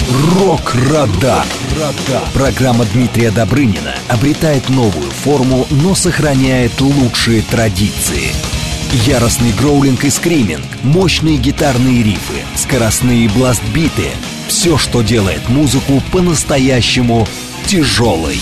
Рок-Радар. Программа Дмитрия Добрынина обретает новую форму, но сохраняет лучшие традиции. Яростный гроулинг и скриминг, мощные гитарные рифы, скоростные бластбиты — все, что делает музыку по-настоящему тяжелой.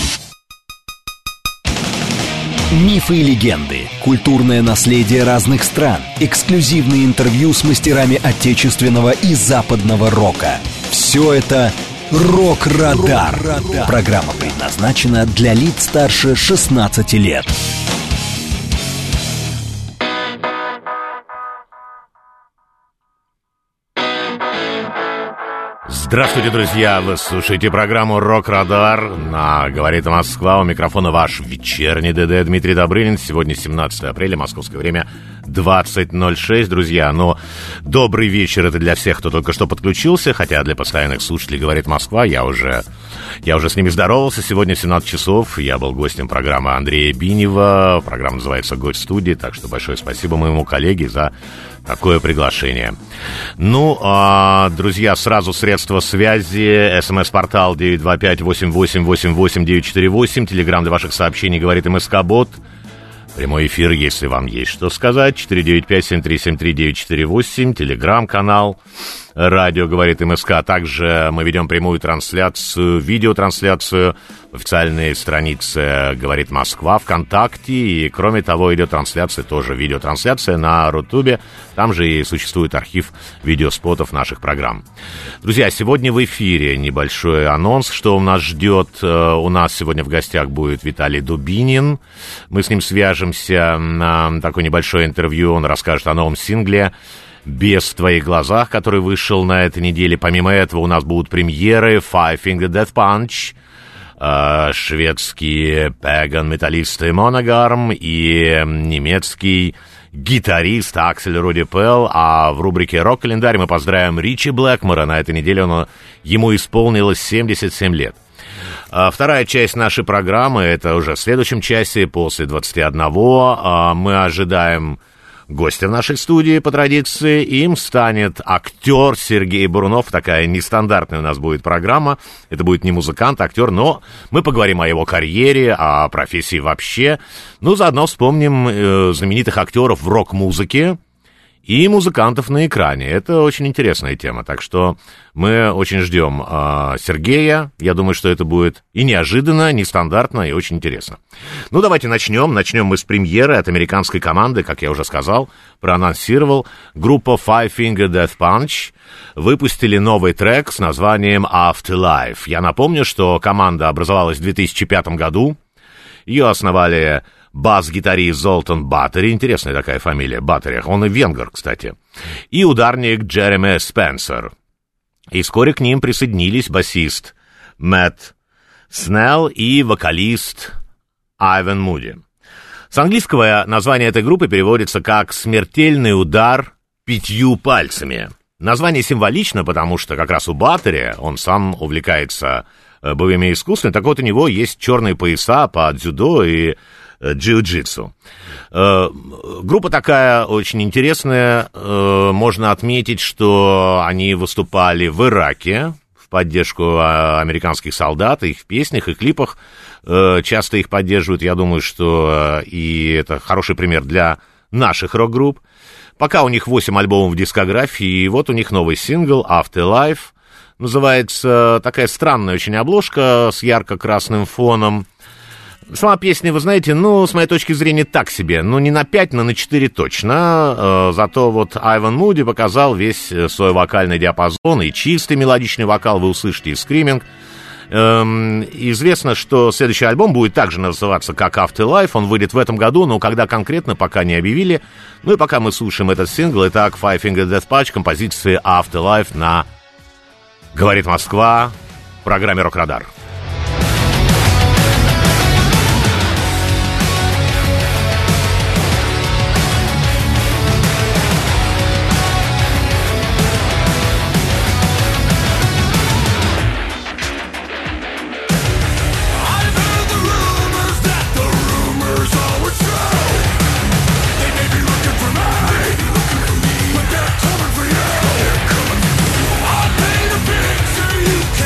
Мифы и легенды, культурное наследие разных стран, эксклюзивные интервью с мастерами отечественного и западного рока. Все это «Рок-Радар». Программа предназначена для лиц старше 16 лет. Здравствуйте, друзья! Вы слушаете программу «Рок-Радар» на «Говорит Москва». У микрофона ваш вечерний ДД Дмитрий Добрынин. Сегодня 17 апреля, московское время, 20:06, друзья. Но добрый вечер — это для всех, кто только что подключился, хотя для постоянных слушателей «Говорит Москва» я уже с ними здоровался. Сегодня в 17 часов я был гостем программы Андрея Бинева. Программа называется «Гость студии», так что большое спасибо моему коллеге за такое приглашение. Ну, друзья, сразу средства связи. СМС-портал 925-8888-948. Телеграм для ваших сообщений «Говорит МСК-бот». Прямой эфир, если вам есть что сказать. 495-7373-948. Телеграм-канал «Радио говорит МСК». Также мы ведем прямую трансляцию, видеотрансляцию в официальной странице «Говорит Москва» ВКонтакте. И, кроме того, идет трансляция, тоже видеотрансляция на Рутубе. Там же и существует архив видеоспотов наших программ. Друзья, сегодня в эфире небольшой анонс, что у нас ждет. У нас сегодня в гостях будет Виталий Дубинин. Мы с ним свяжемся на такое небольшое интервью. Он расскажет о новом сингле «Без в твоих глазах», который вышел на этой неделе. Помимо этого у нас будут премьеры Five Finger Death Punch, шведские пэган-металлисты Monogarm и немецкий гитарист Аксель Руди Пелл. А в рубрике «Рок-календарь» мы поздравим Ричи Блэкмора. На этой неделе ему исполнилось 77 лет. Вторая часть нашей программы — это уже в следующем часе, после 21. Мы ожидаем гостя в нашей студии по традиции. Им станет актер Сергей Бурунов. Такая нестандартная у нас будет программа. Это будет не музыкант, а актер, но мы поговорим о его карьере, о профессии вообще. Ну, заодно вспомним знаменитых актеров в рок-музыке и музыкантов на экране. Это очень интересная тема, так что мы очень ждем Сергея. Я думаю, что это будет и неожиданно, нестандартно, и очень интересно. Ну, давайте начнем. Начнем мы с премьеры от американской команды, как я уже сказал, проанонсировал. Группа Five Finger Death Punch выпустили новый трек с названием Afterlife. Я напомню, что команда образовалась в 2005 году. Ее основали бас-гитарист Золтан Баттери, интересная такая фамилия, Баттери, он и венгер, кстати, и ударник Джереми Спенсер. И вскоре к ним присоединились басист Мэтт Снелл и вокалист Айвен Муди. С английского название этой группы переводится как «смертельный удар 5 пальцами». Название символично, потому что как раз у Баттери, он сам увлекается боевыми искусствами, так вот у него есть черные пояса по дзюдо и джиу-джитсу. Группа такая очень интересная. Можно отметить, что они выступали в Ираке в поддержку американских солдат. Их в песнях и клипах часто их поддерживают. Я думаю, что и это хороший пример для наших рок-групп. Пока у них 8 альбомов в дискографии, и вот у них новый сингл Afterlife. Называется, такая странная очень обложка с ярко-красным фоном. Сама песня, вы знаете, с моей точки зрения, так себе. Не на 5, но на 4 точно. Зато вот Айвен Муди показал весь свой вокальный диапазон. И чистый мелодичный вокал вы услышите, и скриминг. Известно, что следующий альбом будет также называться как Afterlife. Он выйдет в этом году, но когда конкретно, пока не объявили. Ну и пока мы слушаем этот сингл. Итак, Five Finger Death Punch, композиции Afterlife на «Говорит Москва» в программе «Рок-Радар». You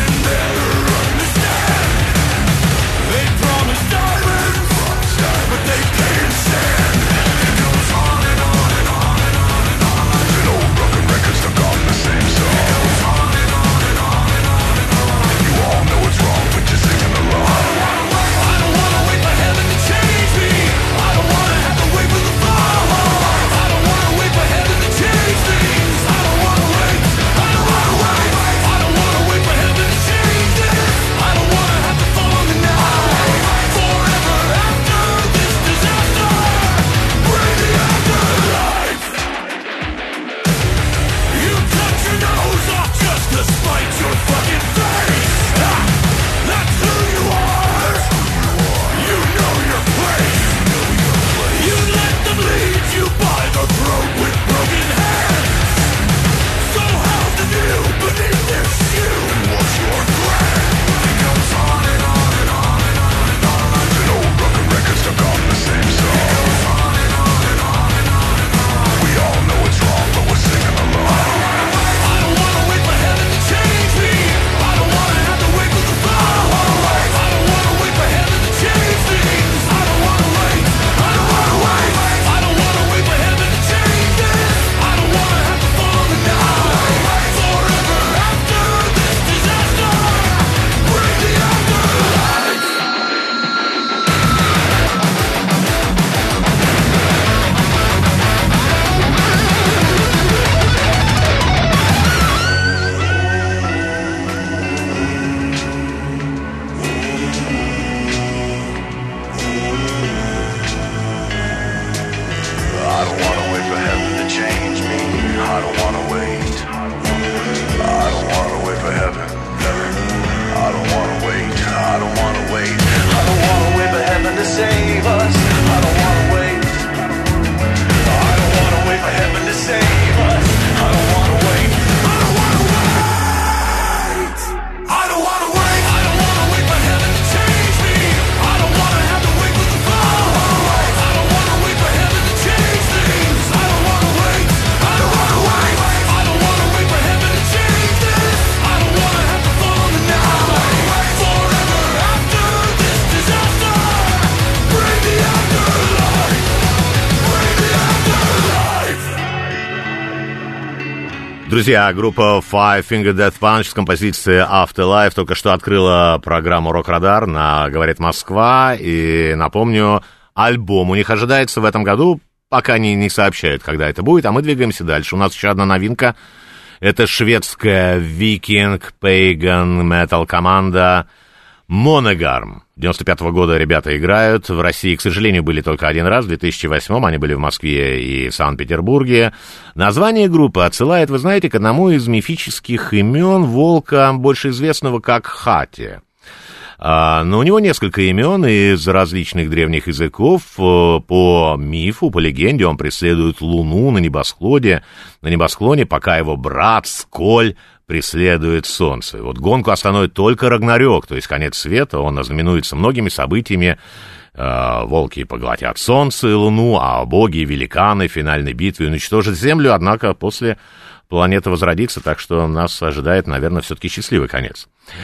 Друзья, группа Five Finger Death Punch с композицией Afterlife только что открыла программу «Рок-Радар» на «Говорит Москва». И напомню, альбом у них ожидается в этом году, пока они не сообщают, когда это будет, а мы двигаемся дальше. У нас еще одна новинка. Это шведская викинг-пейган метал-команда Monogarm. 95-го года ребята играют. В России, к сожалению, были только один раз. В 2008-м они были в Москве и Санкт-Петербурге. Название группы отсылает, вы знаете, к одному из мифических имен волка, больше известного как Хати. Но у него несколько имен из различных древних языков. По мифу, по легенде, он преследует Луну на небосклоне, пока его брат Сколь преследует солнце. Вот гонку остановит только Рагнарёк, то есть конец света. Он ознаменуется многими событиями. Волки поглотят солнце и луну, а боги и великаны в финальной битве уничтожат землю, однако после планета возродится, так что нас ожидает, наверное, все-таки счастливый конец.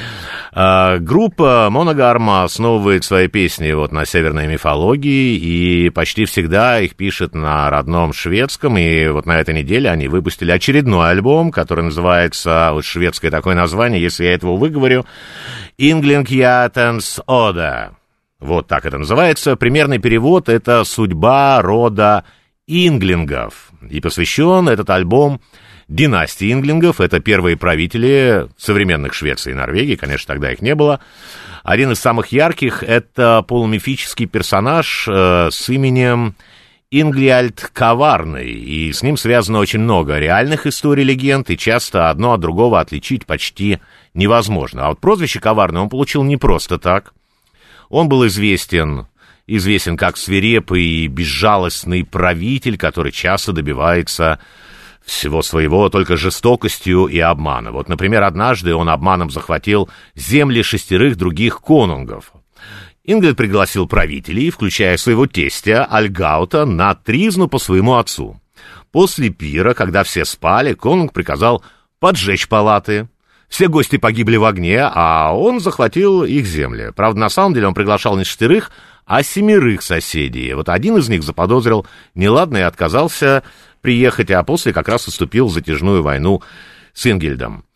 Группа Monogarm основывает свои песни вот на северной мифологии, и почти всегда их пишет на родном шведском, и вот на этой неделе они выпустили очередной альбом, который называется, вот шведское такое название, если я этого выговорю, «Ynglingjartens Oda». Вот так это называется. Примерный перевод — это «Судьба рода инглингов». И посвящен этот альбом династии инглингов. Это первые правители современных Швеции и Норвегии. Конечно, тогда их не было. Один из самых ярких — это полумифический персонаж с именем Ингриальд Коварный. И с ним связано очень много реальных историй, легенд, и часто одно от другого отличить почти невозможно. А вот прозвище Коварный он получил не просто так. Он был известен как свирепый и безжалостный правитель, который часто добивается всего своего только жестокостью и обманом. Вот, например, однажды он обманом захватил земли 6 других конунгов. Ингрид пригласил правителей, включая своего тестя Альгаута, на тризну по своему отцу. После пира, когда все спали, конунг приказал поджечь палаты. Все гости погибли в огне, а он захватил их земли. Правда, на самом деле он приглашал не 6, а 7 соседей. Вот один из них заподозрил неладное и отказался приехать, а после как раз вступил в затяжную войну с Ингельдом.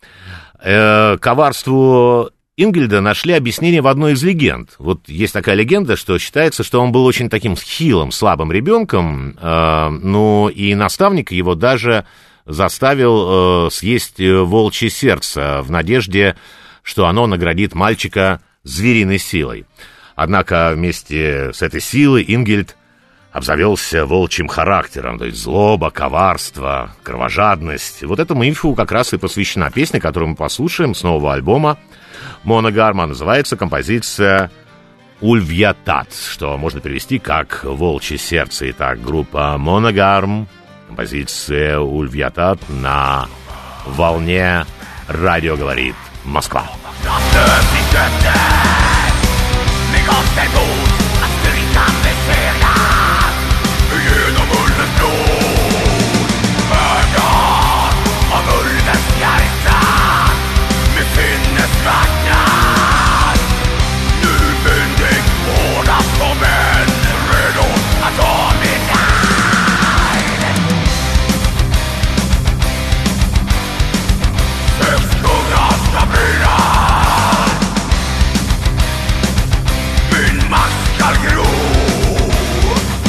Коварству Ингельда нашли объяснение в одной из легенд. Вот есть такая легенда, что считается, что он был очень таким хилым, слабым ребенком, но и наставник его даже заставил съесть волчье сердце в надежде, что оно наградит мальчика звериной силой. Однако вместе с этой силой Ингельд обзавелся волчьим характером, то есть злоба, коварство, кровожадность. Вот этому мифу как раз и посвящена песня, которую мы послушаем с нового альбома Monogarm. Называется композиция «Ульвьятат», что можно перевести как «волчье сердце». Итак, группа Monogarm, композиция «Ульвьятат» на волне «Радио говорит Москва». Min makt skall gro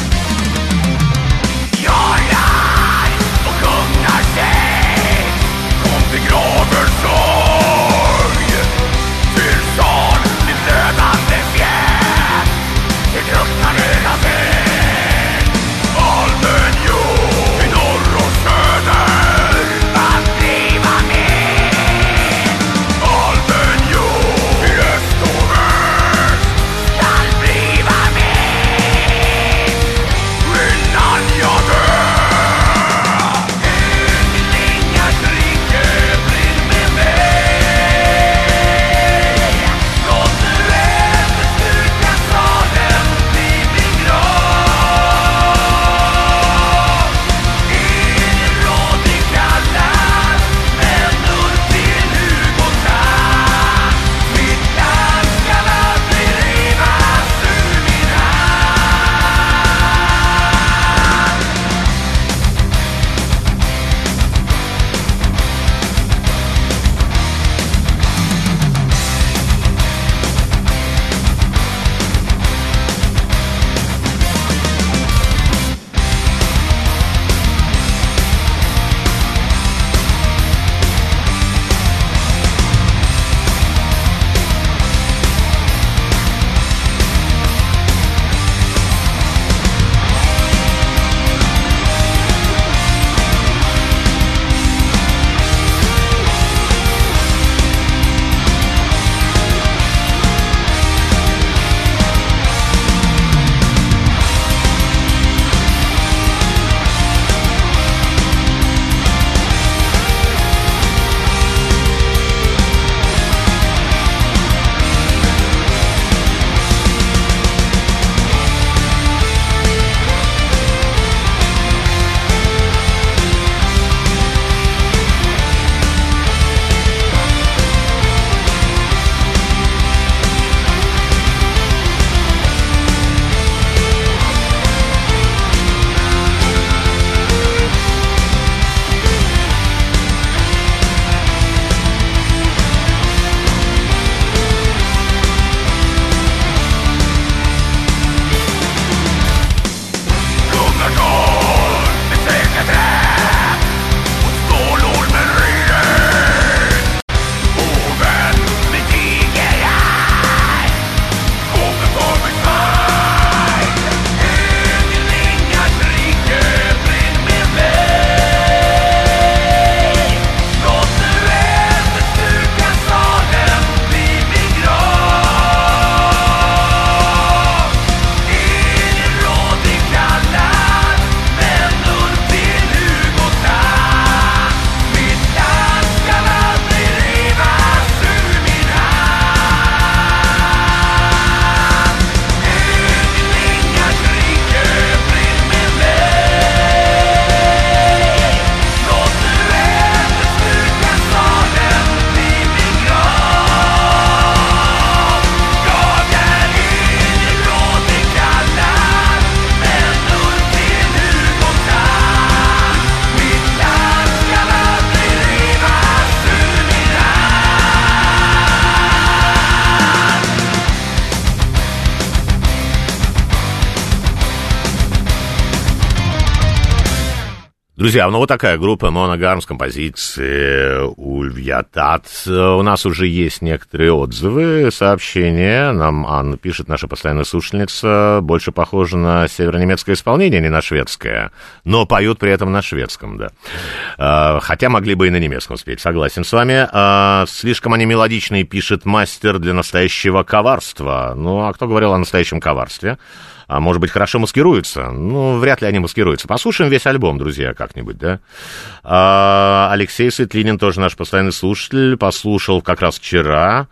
Друзья, ну вот такая группа Monogarm с композицией «Ульвьятат». У нас уже есть некоторые отзывы, сообщения. Нам Анна пишет, наша постоянная слушательница, больше похожа на северонемецкое исполнение, не на шведское, но поют при этом на шведском, да. Хотя могли бы и на немецком спеть, согласен с вами. Слишком они мелодичные, пишет мастер для настоящего коварства. Ну, а кто говорил о настоящем коварстве? А может быть, хорошо маскируются? Ну, вряд ли они маскируются. Послушаем весь альбом, друзья, как-нибудь, да? Алексей Светлинин, тоже наш постоянный слушатель, послушал как раз вчера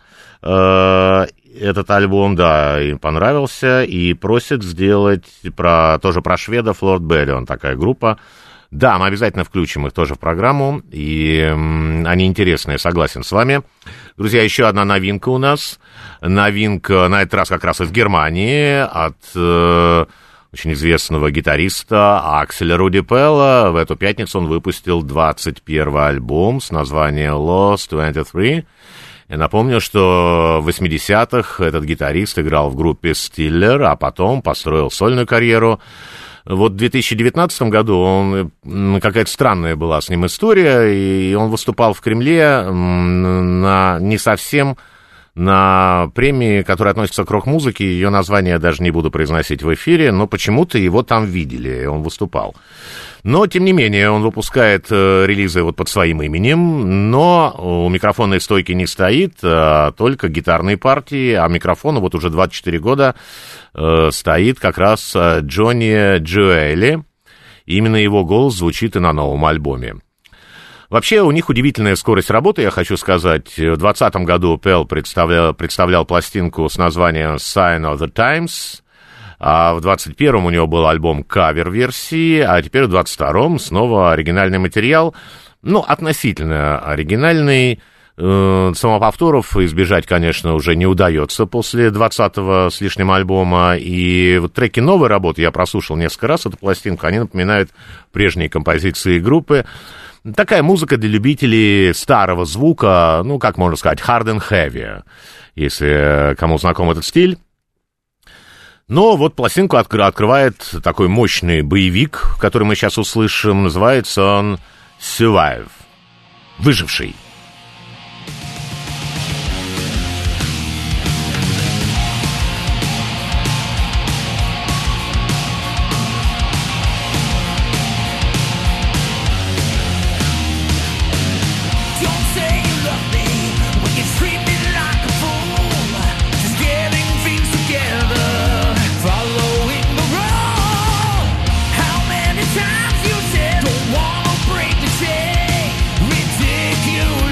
этот альбом, да, им понравился, и просит сделать тоже про шведов Lord Bellion, такая группа. Да, мы обязательно включим их тоже в программу, и они интересные, согласен с вами. Друзья, еще одна новинка у нас. Новинка, на этот раз как раз из Германии, от очень известного гитариста Акселя Руди Пелла. В эту пятницу он выпустил 21-й альбом с названием Lost 23. Я напомню, что в 80-х этот гитарист играл в группе Stiller, а потом построил сольную карьеру. Вот в 2019 году какая-то странная была с ним история, и он выступал в Кремле не совсем на премии, которая относится к рок-музыке. Ее название я даже не буду произносить в эфире, но почему-то его там видели, и он выступал. Но, тем не менее, он выпускает релизы вот под своим именем, но у микрофонной стойки не стоит, только гитарные партии, а микрофону вот уже 24 года стоит как раз Джонни Джоэли. Именно его голос звучит и на новом альбоме. Вообще, у них удивительная скорость работы, я хочу сказать. В 2020 году Пелл представлял пластинку с названием Sign of the Times, а в 21-м у него был альбом кавер-версии, а теперь в 22-м снова оригинальный материал. Ну, относительно оригинальный. Самоповторов избежать, конечно, уже не удается после 20-го с лишним альбома. И вот треки новой работы, я прослушал несколько раз эту пластинку, они напоминают прежние композиции группы. Такая музыка для любителей старого звука, ну, как можно сказать, hard and heavy, если кому знаком этот стиль. Но вот пластинку открывает такой мощный боевик, который мы сейчас услышим. Называется он «Survive» — «Выживший». You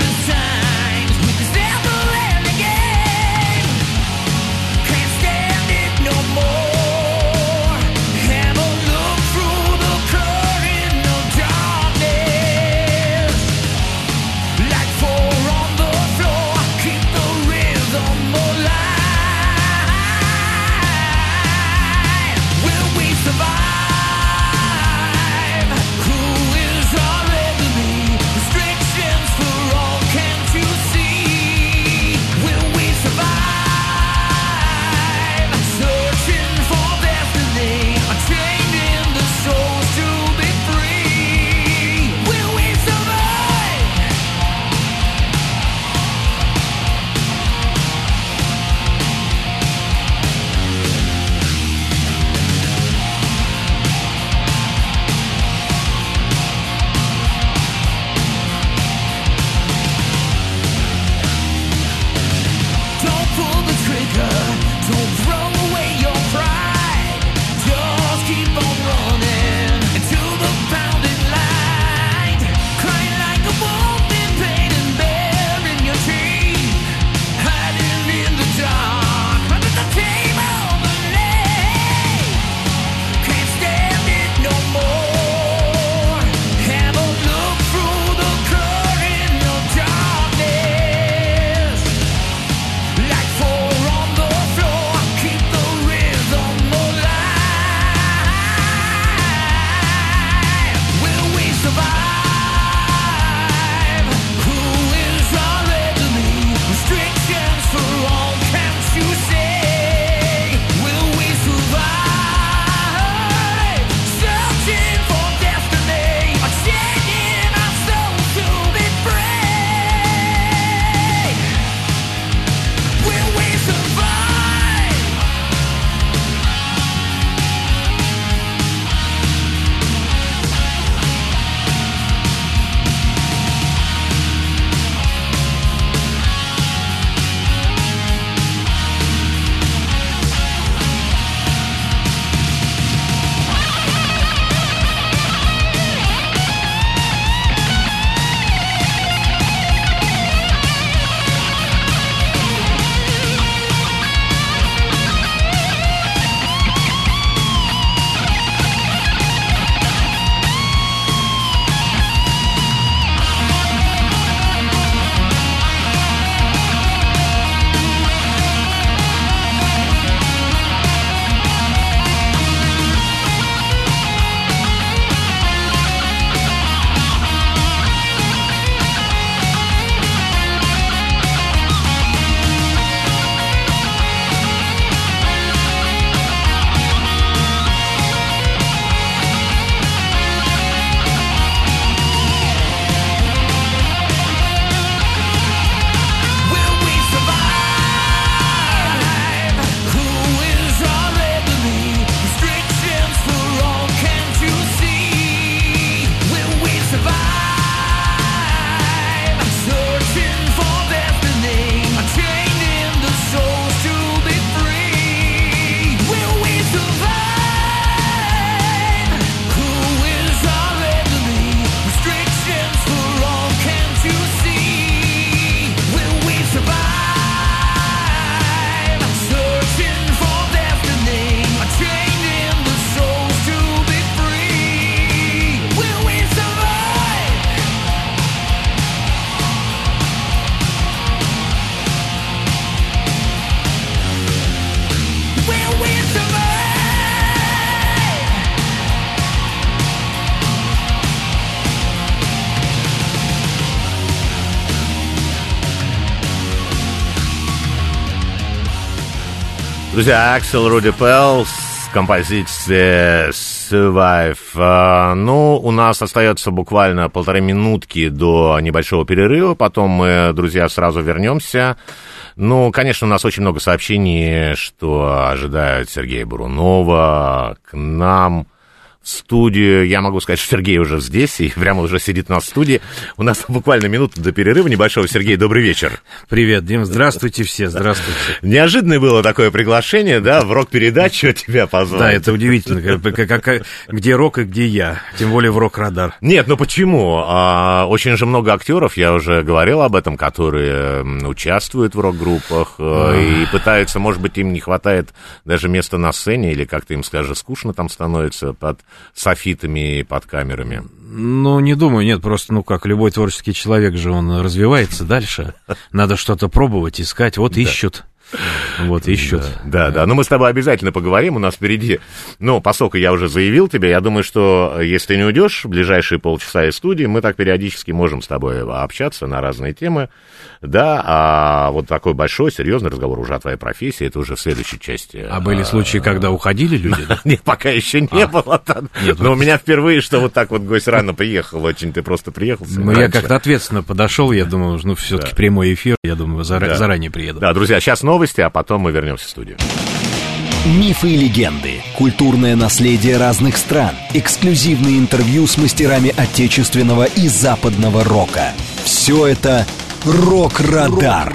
Друзья, Axel Rudy Pell с композицией Survive. Ну, у нас остается буквально 1,5 минутки до небольшого перерыва. Потом мы, друзья, сразу вернемся. Ну, конечно, у нас очень много сообщений, что ожидают Сергея Бурунова к нам в студию. Я могу сказать, что Сергей уже здесь и прямо уже сидит у нас в студии. У нас буквально минута до перерыва небольшого. Сергей, добрый вечер. Привет, Дим, здравствуйте все, здравствуйте. Неожиданное было такое приглашение, да, в рок-передачу тебя позвали. Да, это удивительно, где рок и где я, тем более в Рок-Радар. Нет, ну почему? Очень же много актеров, я уже говорил об этом, которые участвуют в рок-группах и пытаются, может быть, им не хватает даже места на сцене, или как-то им, скажем, скучно там становится под софитами и под камерами. Ну, не думаю, нет, просто, ну, как любой творческий человек же, он развивается дальше. Надо что-то пробовать, искать, вот ищут. Вот, ищут. Да. Но мы с тобой обязательно поговорим, у нас впереди. Ну, поскольку я уже заявил тебе, я думаю, что если ты не уйдешь в ближайшие полчаса из студии, мы так периодически можем с тобой общаться на разные темы. Да, а вот такой большой, серьезный разговор уже о твоей профессии, это уже в следующей части. А были случаи, когда уходили люди, да? Нет, пока еще не было. Но у меня впервые, что вот так вот гость рано приехал, очень ты просто приехал. Ну, я как-то ответственно подошел, я думаю, ну, все-таки прямой эфир, я думаю, заранее приеду. Да, друзья, сейчас новости, а потом мы вернемся в студию. Мифы и легенды, культурное наследие разных стран, эксклюзивные интервью с мастерами отечественного и западного рока. Все это Рок-Радар.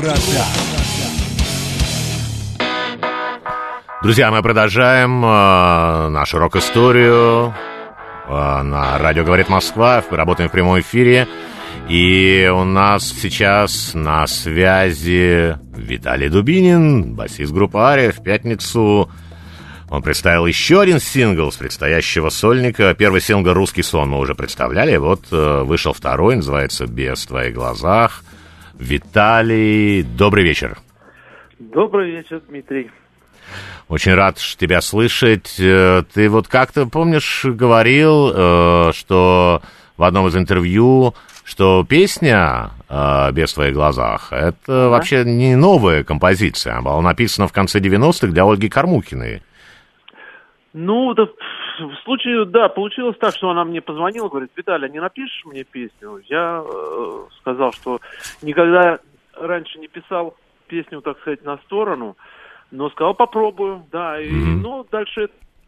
Друзья, мы продолжаем нашу рок-историю на радио «Говорит Москва». Работаем в прямом эфире. И у нас сейчас на связи Виталий Дубинин, басист группы «Ария». В пятницу он представил еще один сингл с предстоящего сольника. Первый сингл «Русский сон» мы уже представляли. Вот вышел второй, называется «Без в твоих глазах». Виталий, добрый вечер. Добрый вечер, Дмитрий. Очень рад тебя слышать. Ты вот как-то, помнишь, говорил, что в одном из интервью, что песня «Без в твоих глазах» — это вообще не новая композиция. Она была написана в конце 90-х для Ольги Кормухиной. Ну, да, в случае, да, получилось так, что она мне позвонила, говорит: Виталий, не напишешь мне песню? Я сказал, что никогда раньше не писал песню, так сказать, на сторону, но сказал, попробую, да, и, ну, дальше...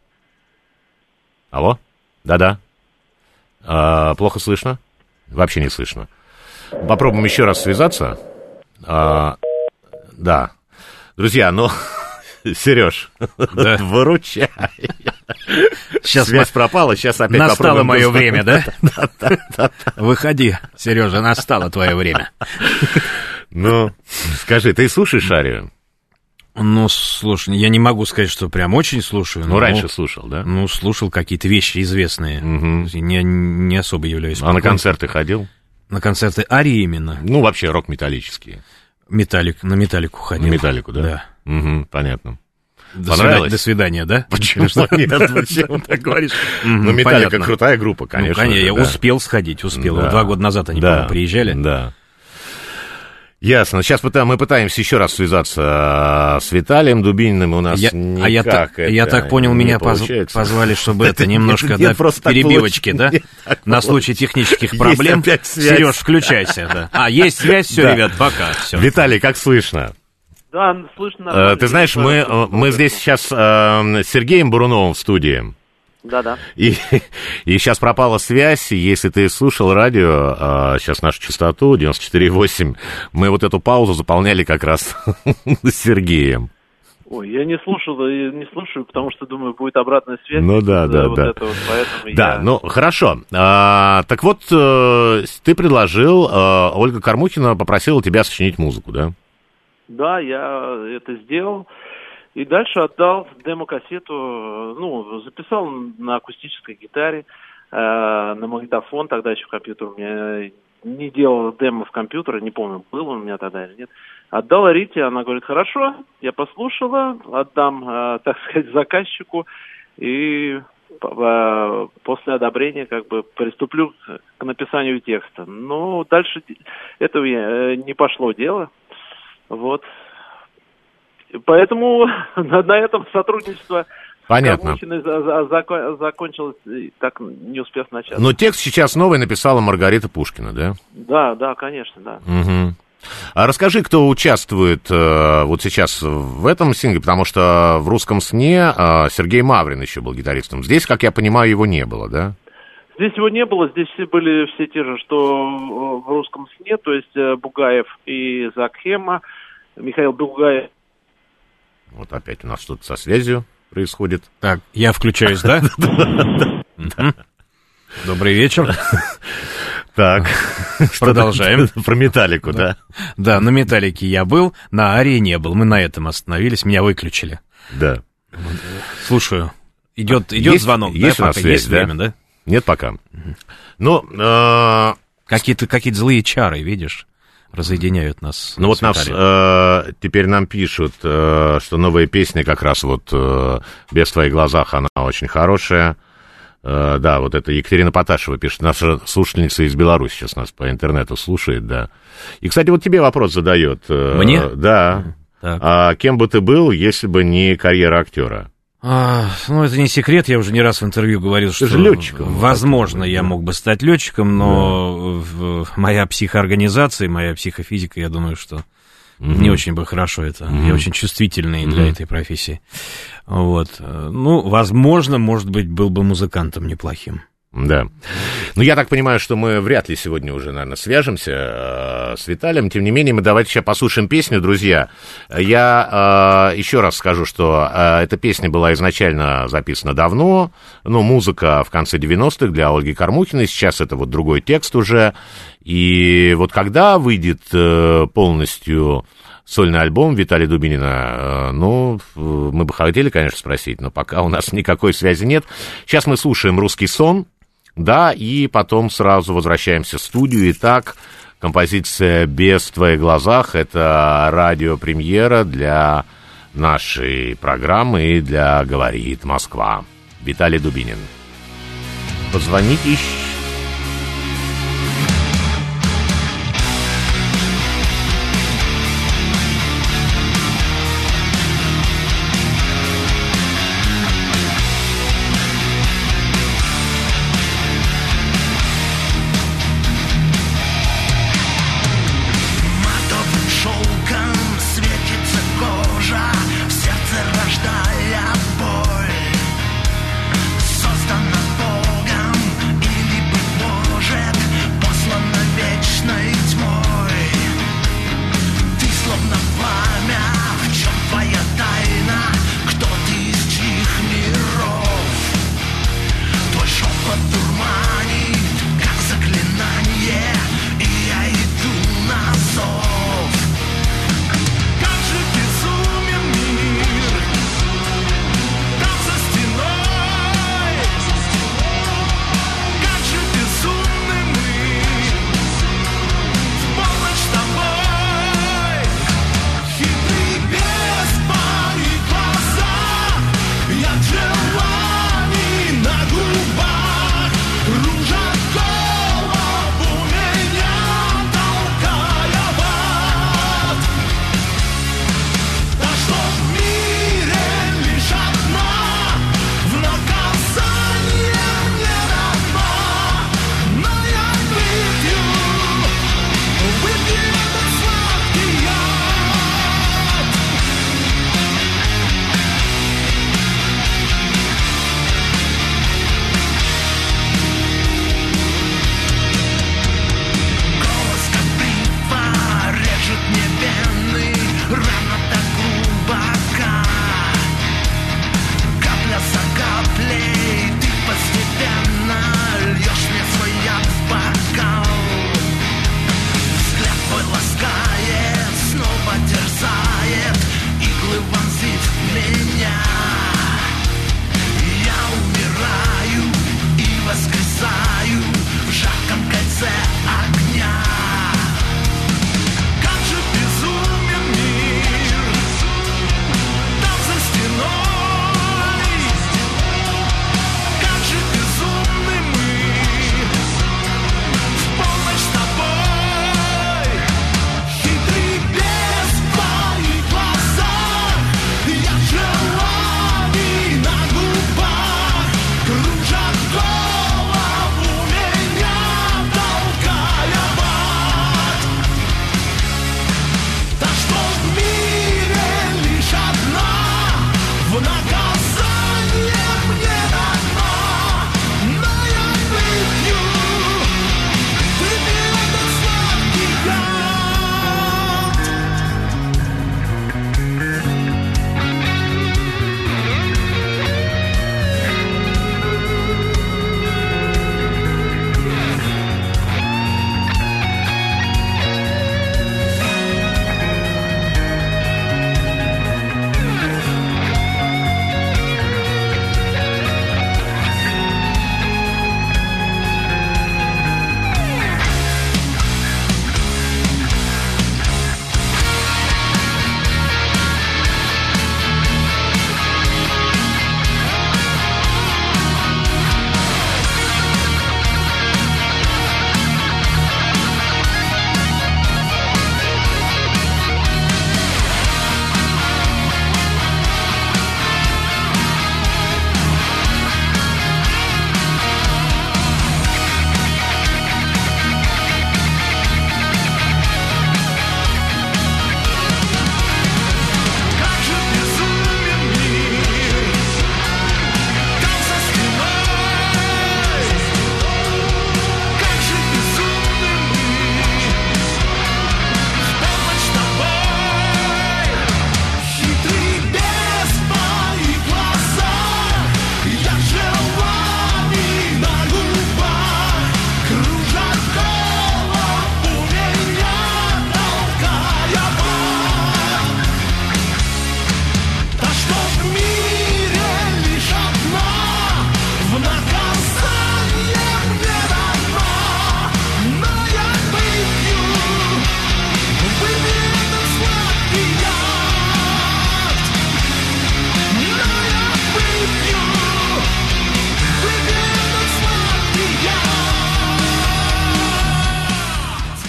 Алло? Да-да. Плохо слышно? Вообще не слышно. Попробуем еще раз связаться. Да. Друзья, ну, Сереж, да. Выручай. Сейчас связь пропала, сейчас опять настало попробуем. Мое время, да? Выходи, Сережа, настало твое время. Ну, скажи, ты слушаешь «Арию»? Ну, слушай, я не могу сказать, что прям очень слушаю. Ну, раньше слушал, да? Ну, слушал какие-то вещи известные. Не особо являюсь. А на концерты ходил? На концерты «Арии» именно? Ну, вообще рок-металлические. На «Металлику» ходил. На «Металлику», да? Да. Угу, понятно. До свидания, да? Почему нет? Почему так говоришь? Ну, «Металлика» крутая группа, конечно. Ну, конечно, я успел сходить, успел. 2 года назад они, по-моему, приезжали. Да. Ясно. Сейчас мы пытаемся еще раз связаться с Виталием Дубининым. У нас никак я так понял, меня позвали, чтобы это немножко, да, перебивочки, да? На случай технических проблем. Сереж, включайся, да. Есть связь, все, ребят, пока. Виталий, как слышно? Да, слышно. Ты знаешь, мы здесь сейчас с Сергеем Буруновым в студии. Да. И сейчас пропала связь, если ты слушал радио, сейчас нашу частоту 94,8, мы вот эту паузу заполняли как раз с Сергеем. Ой, я не слушаю, потому что, думаю, будет обратная связь. Ну да. Ну хорошо. Так вот, ты предложил, Ольга Кормухина попросила тебя сочинить музыку, да? Да, я это сделал. И дальше отдал демо-кассету, записал на акустической гитаре, на магнитофон, тогда еще компьютер у меня не делал демо в компьютере, не помню, был он у меня тогда или нет. Отдал Рите, она говорит: хорошо, я послушала, отдам, так сказать, заказчику, и после одобрения как бы приступлю к написанию текста. Но дальше этого не пошло дело, вот. Поэтому на этом сотрудничество... Понятно. Закончилось, так не успев начать. Но текст сейчас новый написала Маргарита Пушкина, да? Да, конечно, да. Угу. А расскажи, кто участвует вот сейчас в этом сингле, потому что в «Русском сне» Сергей Маврин еще был гитаристом. Здесь, как я понимаю, его не было, да? Здесь его не было, здесь были все те же, что в «Русском сне», то есть Бугаев и Зак Хемма, Михаил Бугаев. Вот опять у нас что-то со связью происходит. Так, я включаюсь, да? Добрый вечер. Так, продолжаем. Про «Металлику», да? Да, на «Металлике» я был, на «Арии» не был. Мы на этом остановились, меня выключили. Да. Слушаю. Идет звонок, да? Есть у нас связь, есть время, да? Нет пока. Ну, какие-то злые чары, видишь? Разъединяют нас. Ну вот нас теперь нам пишут, что новая песня как раз вот «Без твоих глазах», она очень хорошая. Да, вот это Екатерина Поташева пишет, наша слушательница из Беларуси сейчас нас по интернету слушает, да. И, кстати, вот тебе вопрос задает. Мне? Да. Так. А кем бы ты был, если бы не карьера актера? Ну, это не секрет, я уже не раз в интервью говорил, что, возможно, я мог бы стать летчиком, но моя психоорганизация, моя психофизика, я думаю, что не очень бы хорошо это. Я очень чувствительный для этой профессии. Вот. Ну, возможно, может быть, был бы музыкантом неплохим. Да. Ну, я так понимаю, что мы вряд ли сегодня уже, наверное, свяжемся с Виталием. Тем не менее, мы давайте сейчас послушаем песню, друзья. Я еще раз скажу, что эта песня была изначально записана давно, но музыка в конце 90-х для Ольги Кормухиной. Сейчас это вот другой текст уже. И вот когда выйдет полностью сольный альбом Виталия Дубинина, ну, мы бы хотели, конечно, спросить, но пока у нас никакой связи нет. Сейчас мы слушаем «Русский сон». Да, и потом сразу возвращаемся в студию. Итак, композиция «Без твоих глазах» — это радиопремьера для нашей программы и для «Говорит Москва». Виталий Дубинин. Позвоните. Создана Богом или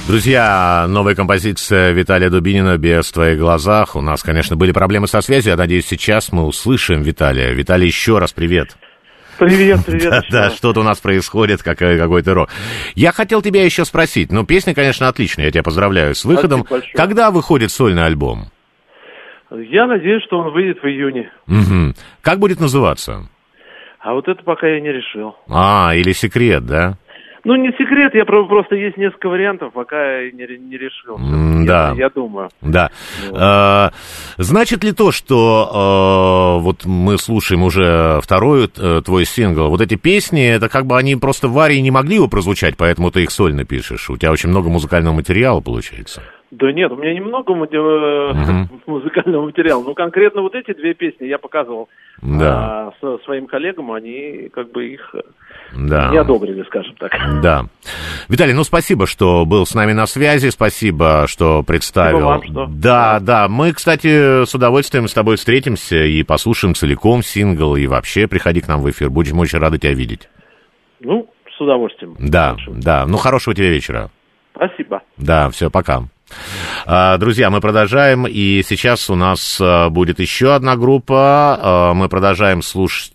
Друзья, новая композиция Виталия Дубинина «Без твоих глазах». У нас, конечно, были проблемы со связью. Я надеюсь, сейчас мы услышим Виталия. Виталий, еще раз привет. Привет. Да, что-то у нас происходит, какой-то рок. Я хотел тебя еще спросить. Песня, конечно, отличная. Я тебя поздравляю с выходом. Когда выходит сольный альбом? Я надеюсь, что он выйдет в июне. Угу. Как будет называться? А вот это пока я не решил. Или секрет, да? Не секрет, просто есть несколько вариантов, пока я не решил. Да. Я думаю. Да. Вот. Значит ли то, что вот мы слушаем уже второй твой сингл, вот эти песни, это как бы они просто в Арии не могли его прозвучать, поэтому ты их сольно пишешь? У тебя очень много музыкального материала получается. Да нет, у меня немного музыкального материала. Конкретно вот эти две песни я показывал своим коллегам, они как бы их не одобрили, скажем так. Да. Виталий, спасибо, что был с нами на связи, спасибо, что представил. Спасибо вам, что... Да. Мы, кстати, с удовольствием с тобой встретимся и послушаем целиком сингл, и вообще приходи к нам в эфир. Будем очень рады тебя видеть. С удовольствием. Да. Хорошего тебе вечера. Спасибо. Да, все, пока. Друзья, мы продолжаем, и сейчас у нас будет еще одна группа. Мы продолжаем слушать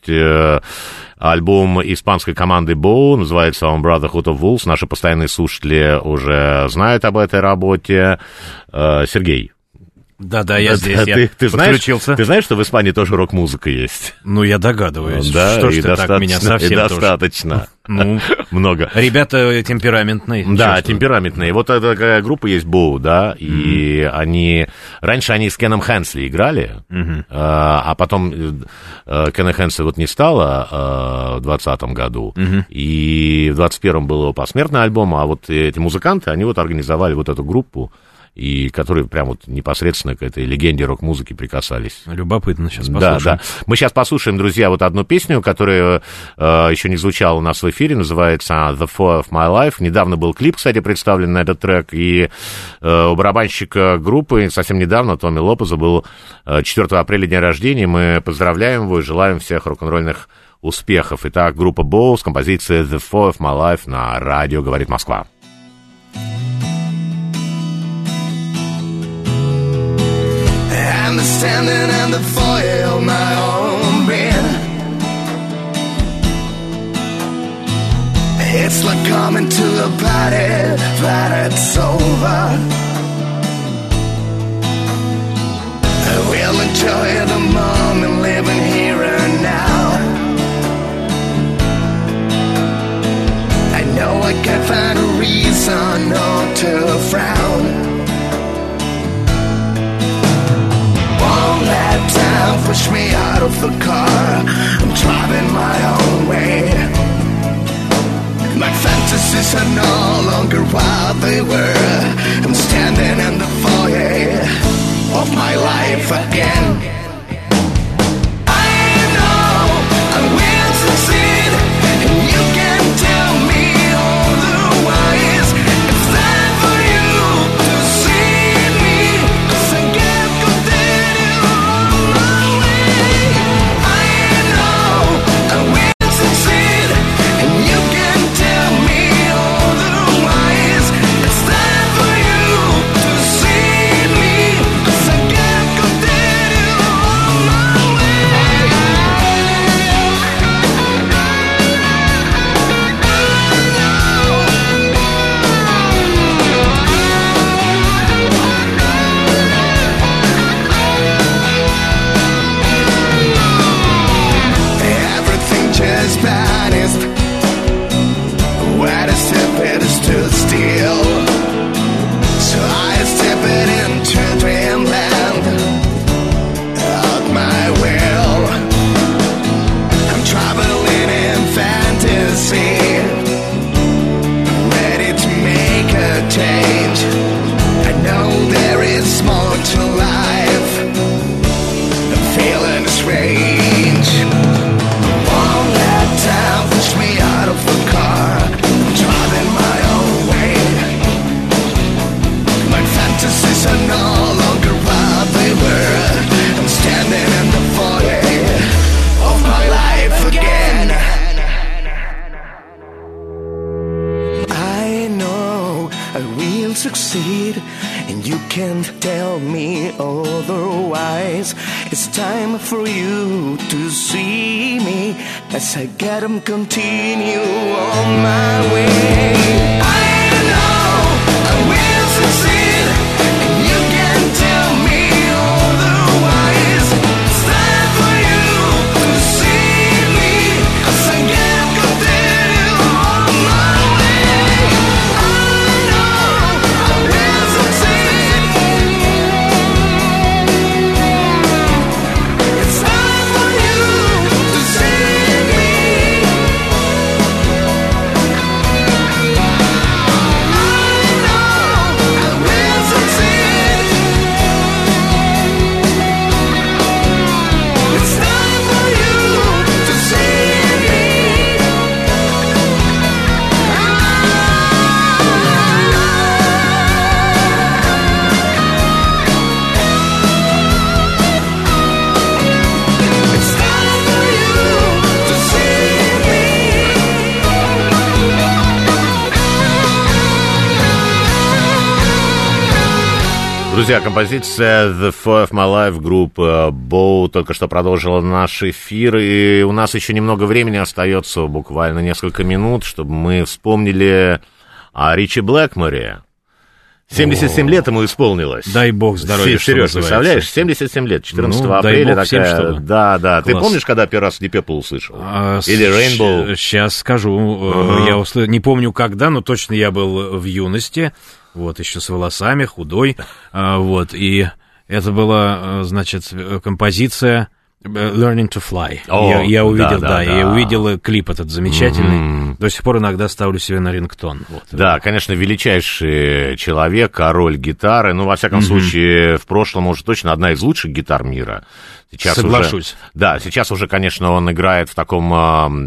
альбом испанской команды Bow, называется он Brotherhood of Wolves. Наши постоянные слушатели уже знают об этой работе. Сергей. Да, я здесь, я подключился. Ты знаешь, что в Испании тоже рок-музыка есть? Я догадываюсь. Да, что ж ты так меня совсем достаточно. Много. Ребята темпераментные. Да, темпераментные. Вот такая группа есть Bow, да, и раньше они с Кеном Хэнсли играли, а потом Кена Хэнсли не стало в 2020 году, и в 2021 был его посмертный альбом, а вот эти музыканты, они организовали вот эту группу, и которые прям непосредственно к этой легенде рок-музыки прикасались. Любопытно, сейчас послушаем. Да. Мы сейчас послушаем, друзья, одну песню, которая еще не звучала у нас в эфире, называется «The Four of My Life». Недавно был клип, кстати, представлен на этот трек, и у барабанщика группы совсем недавно, Томми Лопеза, был 4 апреля день рождения. Мы поздравляем его и желаем всех рок-н-ролльных успехов. Итак, группа Bow с композицией «The Four of My Life» на радио «Говорит Москва». I'm standing in the foyer of my own bed. It's like coming to a party, but it's over. We'll enjoy the moment, living here and now. I know I can't find a reason not to frown. Won't let time push me out of the car. I'm driving my own way. My fantasies are no longer what they were. I'm standing in the foyer of my life again. I know I will succeed, and you can tell me otherwise. It's time for you to see me, 'cause I can't continue on my way. I know I will succeed, and you can tell me otherwise. It's time for you to see me, 'cause I can't continue otherwise. It's time for you to see me as I gotta continue on my way. I know I will succeed, and you can tell me otherwise. It's time for you to see me as I gotta continue on my way. I know I will succeed. It's time for you to see me. Друзья, композиция The Four of My Life группы Bow только что продолжила наш эфир, и у нас еще немного времени остается, буквально несколько минут, чтобы мы вспомнили о Ричи Блэкморе. 77 лет ему исполнилось. Дай бог здоровья, Сереж, представляешь, 77 лет, 14 апреля дай бог такая. всем, чтобы... Да. Ты Класс. помнишь, когда первый раз Deep Purple услышал? Или Rainbow? Сейчас скажу. Я не помню когда, но точно я был в юности. Вот, еще с волосами, худой. Вот, и это была, значит, композиция Learning to Fly. Я увидел, я увидел клип этот замечательный. До сих пор иногда ставлю себе на рингтон. Вот. Да, конечно, величайший человек, король гитары. Ну, во всяком случае, в прошлом уже точно одна из лучших гитар мира. Сейчас соглашусь. Сейчас уже, конечно, он играет в таком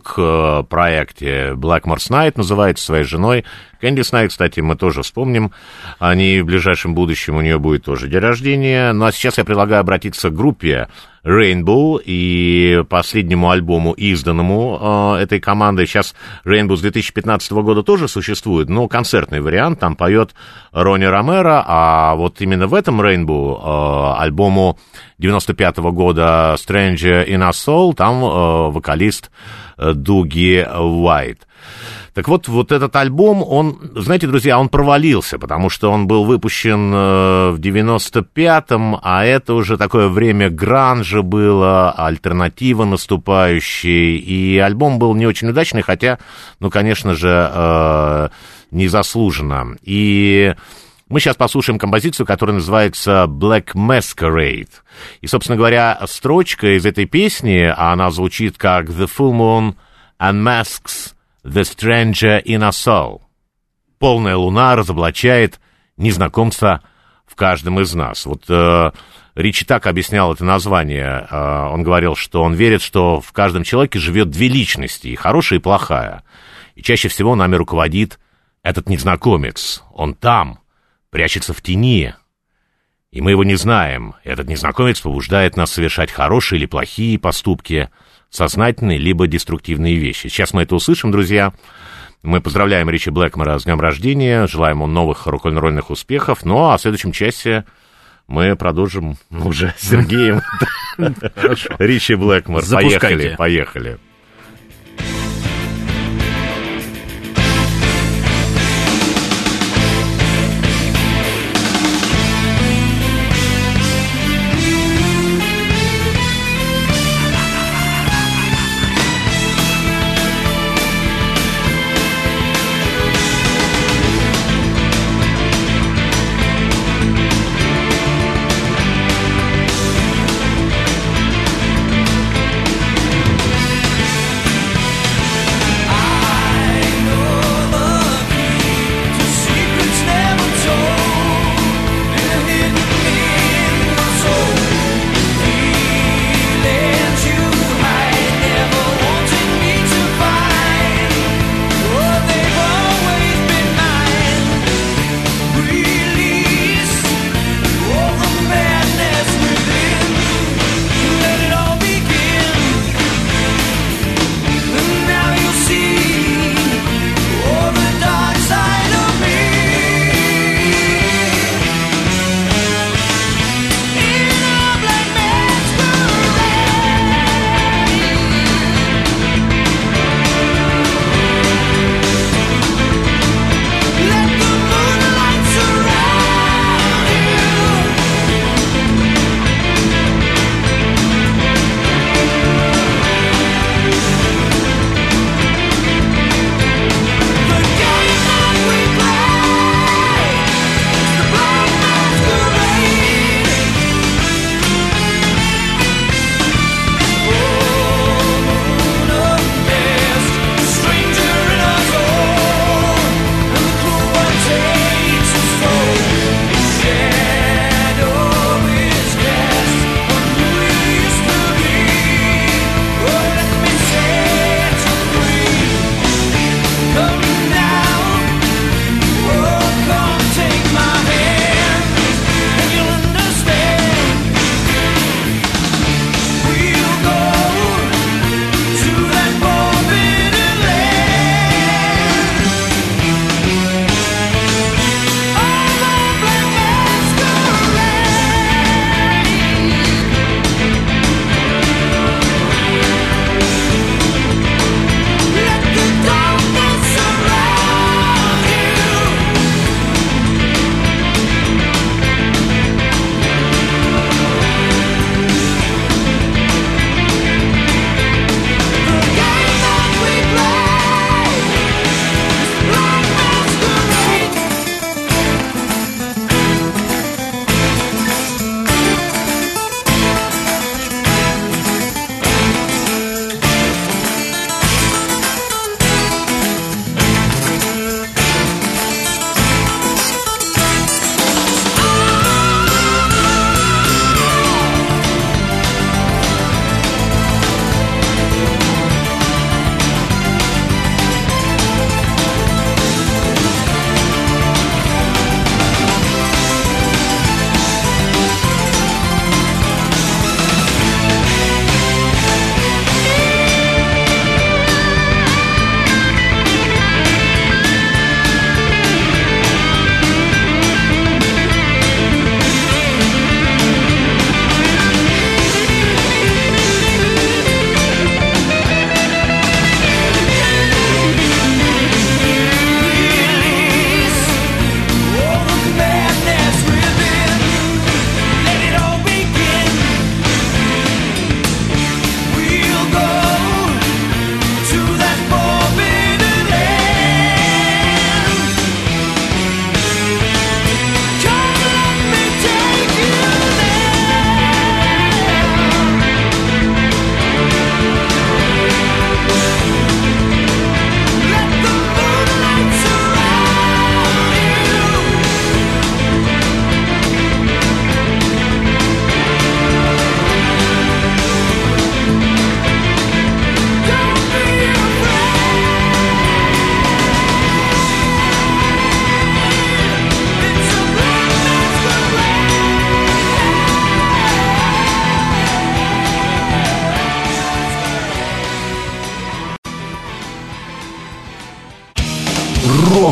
фолк-проекте Blackmore's Night, называется, своей женой. Кэндис Найт, кстати, мы тоже вспомним. Они в ближайшем будущем, у нее будет тоже день рождения. Ну, а сейчас я предлагаю обратиться к группе Rainbow и последнему альбому, изданному этой командой. Сейчас Rainbow с 2015 года тоже существует, но концертный вариант. Там поет Ронни Ромеро, а вот именно в этом Rainbow альбому 95-го года Stranger in a Soul, там вокалист Дуги Уайт. Так вот этот альбом, он, знаете, друзья, он провалился, потому что он был выпущен в 95-м, а это уже такое время гранжа было, альтернатива наступающей, и альбом был не очень удачный, хотя, ну, конечно же, незаслуженно. И мы сейчас послушаем композицию, которая называется Black Masquerade. И, собственно говоря, строчка из этой песни, она звучит как The Full Moon unmasks The Stranger in a Soul. Полная луна разоблачает незнакомца в каждом из нас. Вот Ричи так объяснял это название. Он говорил, что он верит, что в каждом человеке живет две личности, и хорошая, и плохая. И чаще всего нами руководит этот незнакомец. Он там, прячется в тени, и мы его не знаем. Этот незнакомец побуждает нас совершать хорошие или плохие поступки, сознательные либо деструктивные вещи. Сейчас мы это услышим, друзья. Мы поздравляем Ричи Блэкмора с днем рождения, желаем ему новых рок-н-ролльных успехов. Ну, а в следующем часе мы продолжим уже с Сергеем. Ричи Блэкмор. Поехали. I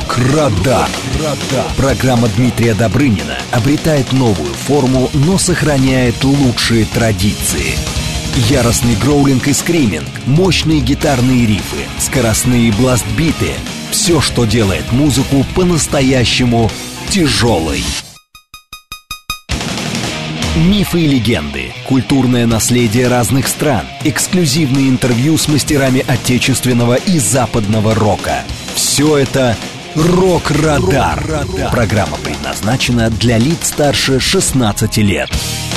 Рок-Радар. Программа Дмитрия Добрынина обретает новую форму, но сохраняет лучшие традиции. Яростный гроулинг и скриминг, мощные гитарные рифы, скоростные бласт-биты — все, что делает музыку по-настоящему тяжелой. Мифы и легенды, культурное наследие разных стран, эксклюзивные интервью с мастерами отечественного и западного рока. Все это «Рок-Радар». Программа предназначена для лиц старше 16 лет.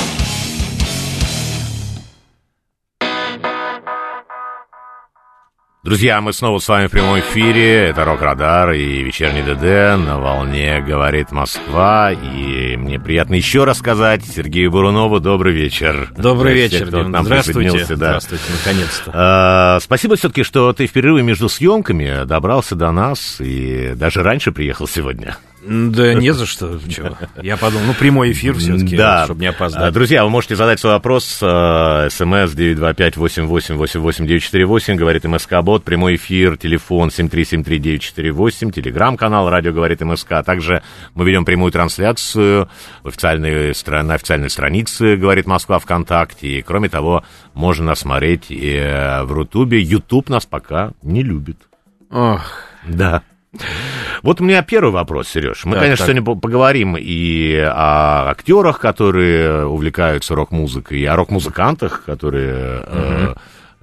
Друзья, мы снова с вами в прямом эфире. Это «Рок-Радар» и «Вечерний ДД». На волне говорит Москва. И мне приятно еще раз сказать Сергею Бурунову добрый вечер. Добрый вечер, кто к нам здравствуйте. присоединился, да. Здравствуйте, наконец-то. Спасибо все-таки, что ты в перерыве между съемками добрался до нас и даже раньше приехал сегодня. Да не за что. Чего? Я подумал, прямой эфир все-таки, да. чтобы не опоздать. Друзья, вы можете задать свой вопрос. СМС 925-88-88-948, говорит МСК-бот, прямой эфир, телефон 7373948, телеграм-канал «Радио говорит МСК». Также мы ведем прямую трансляцию на официальной странице «Говорит Москва» ВКонтакте. И, кроме того, можно нас смотреть и в Рутубе. Ютуб нас пока не любит. Ох. Да. Вот у меня первый вопрос, Сереж. Мы, конечно, сегодня поговорим и о актерах, которые увлекаются рок-музыкой, и о рок-музыкантах, которые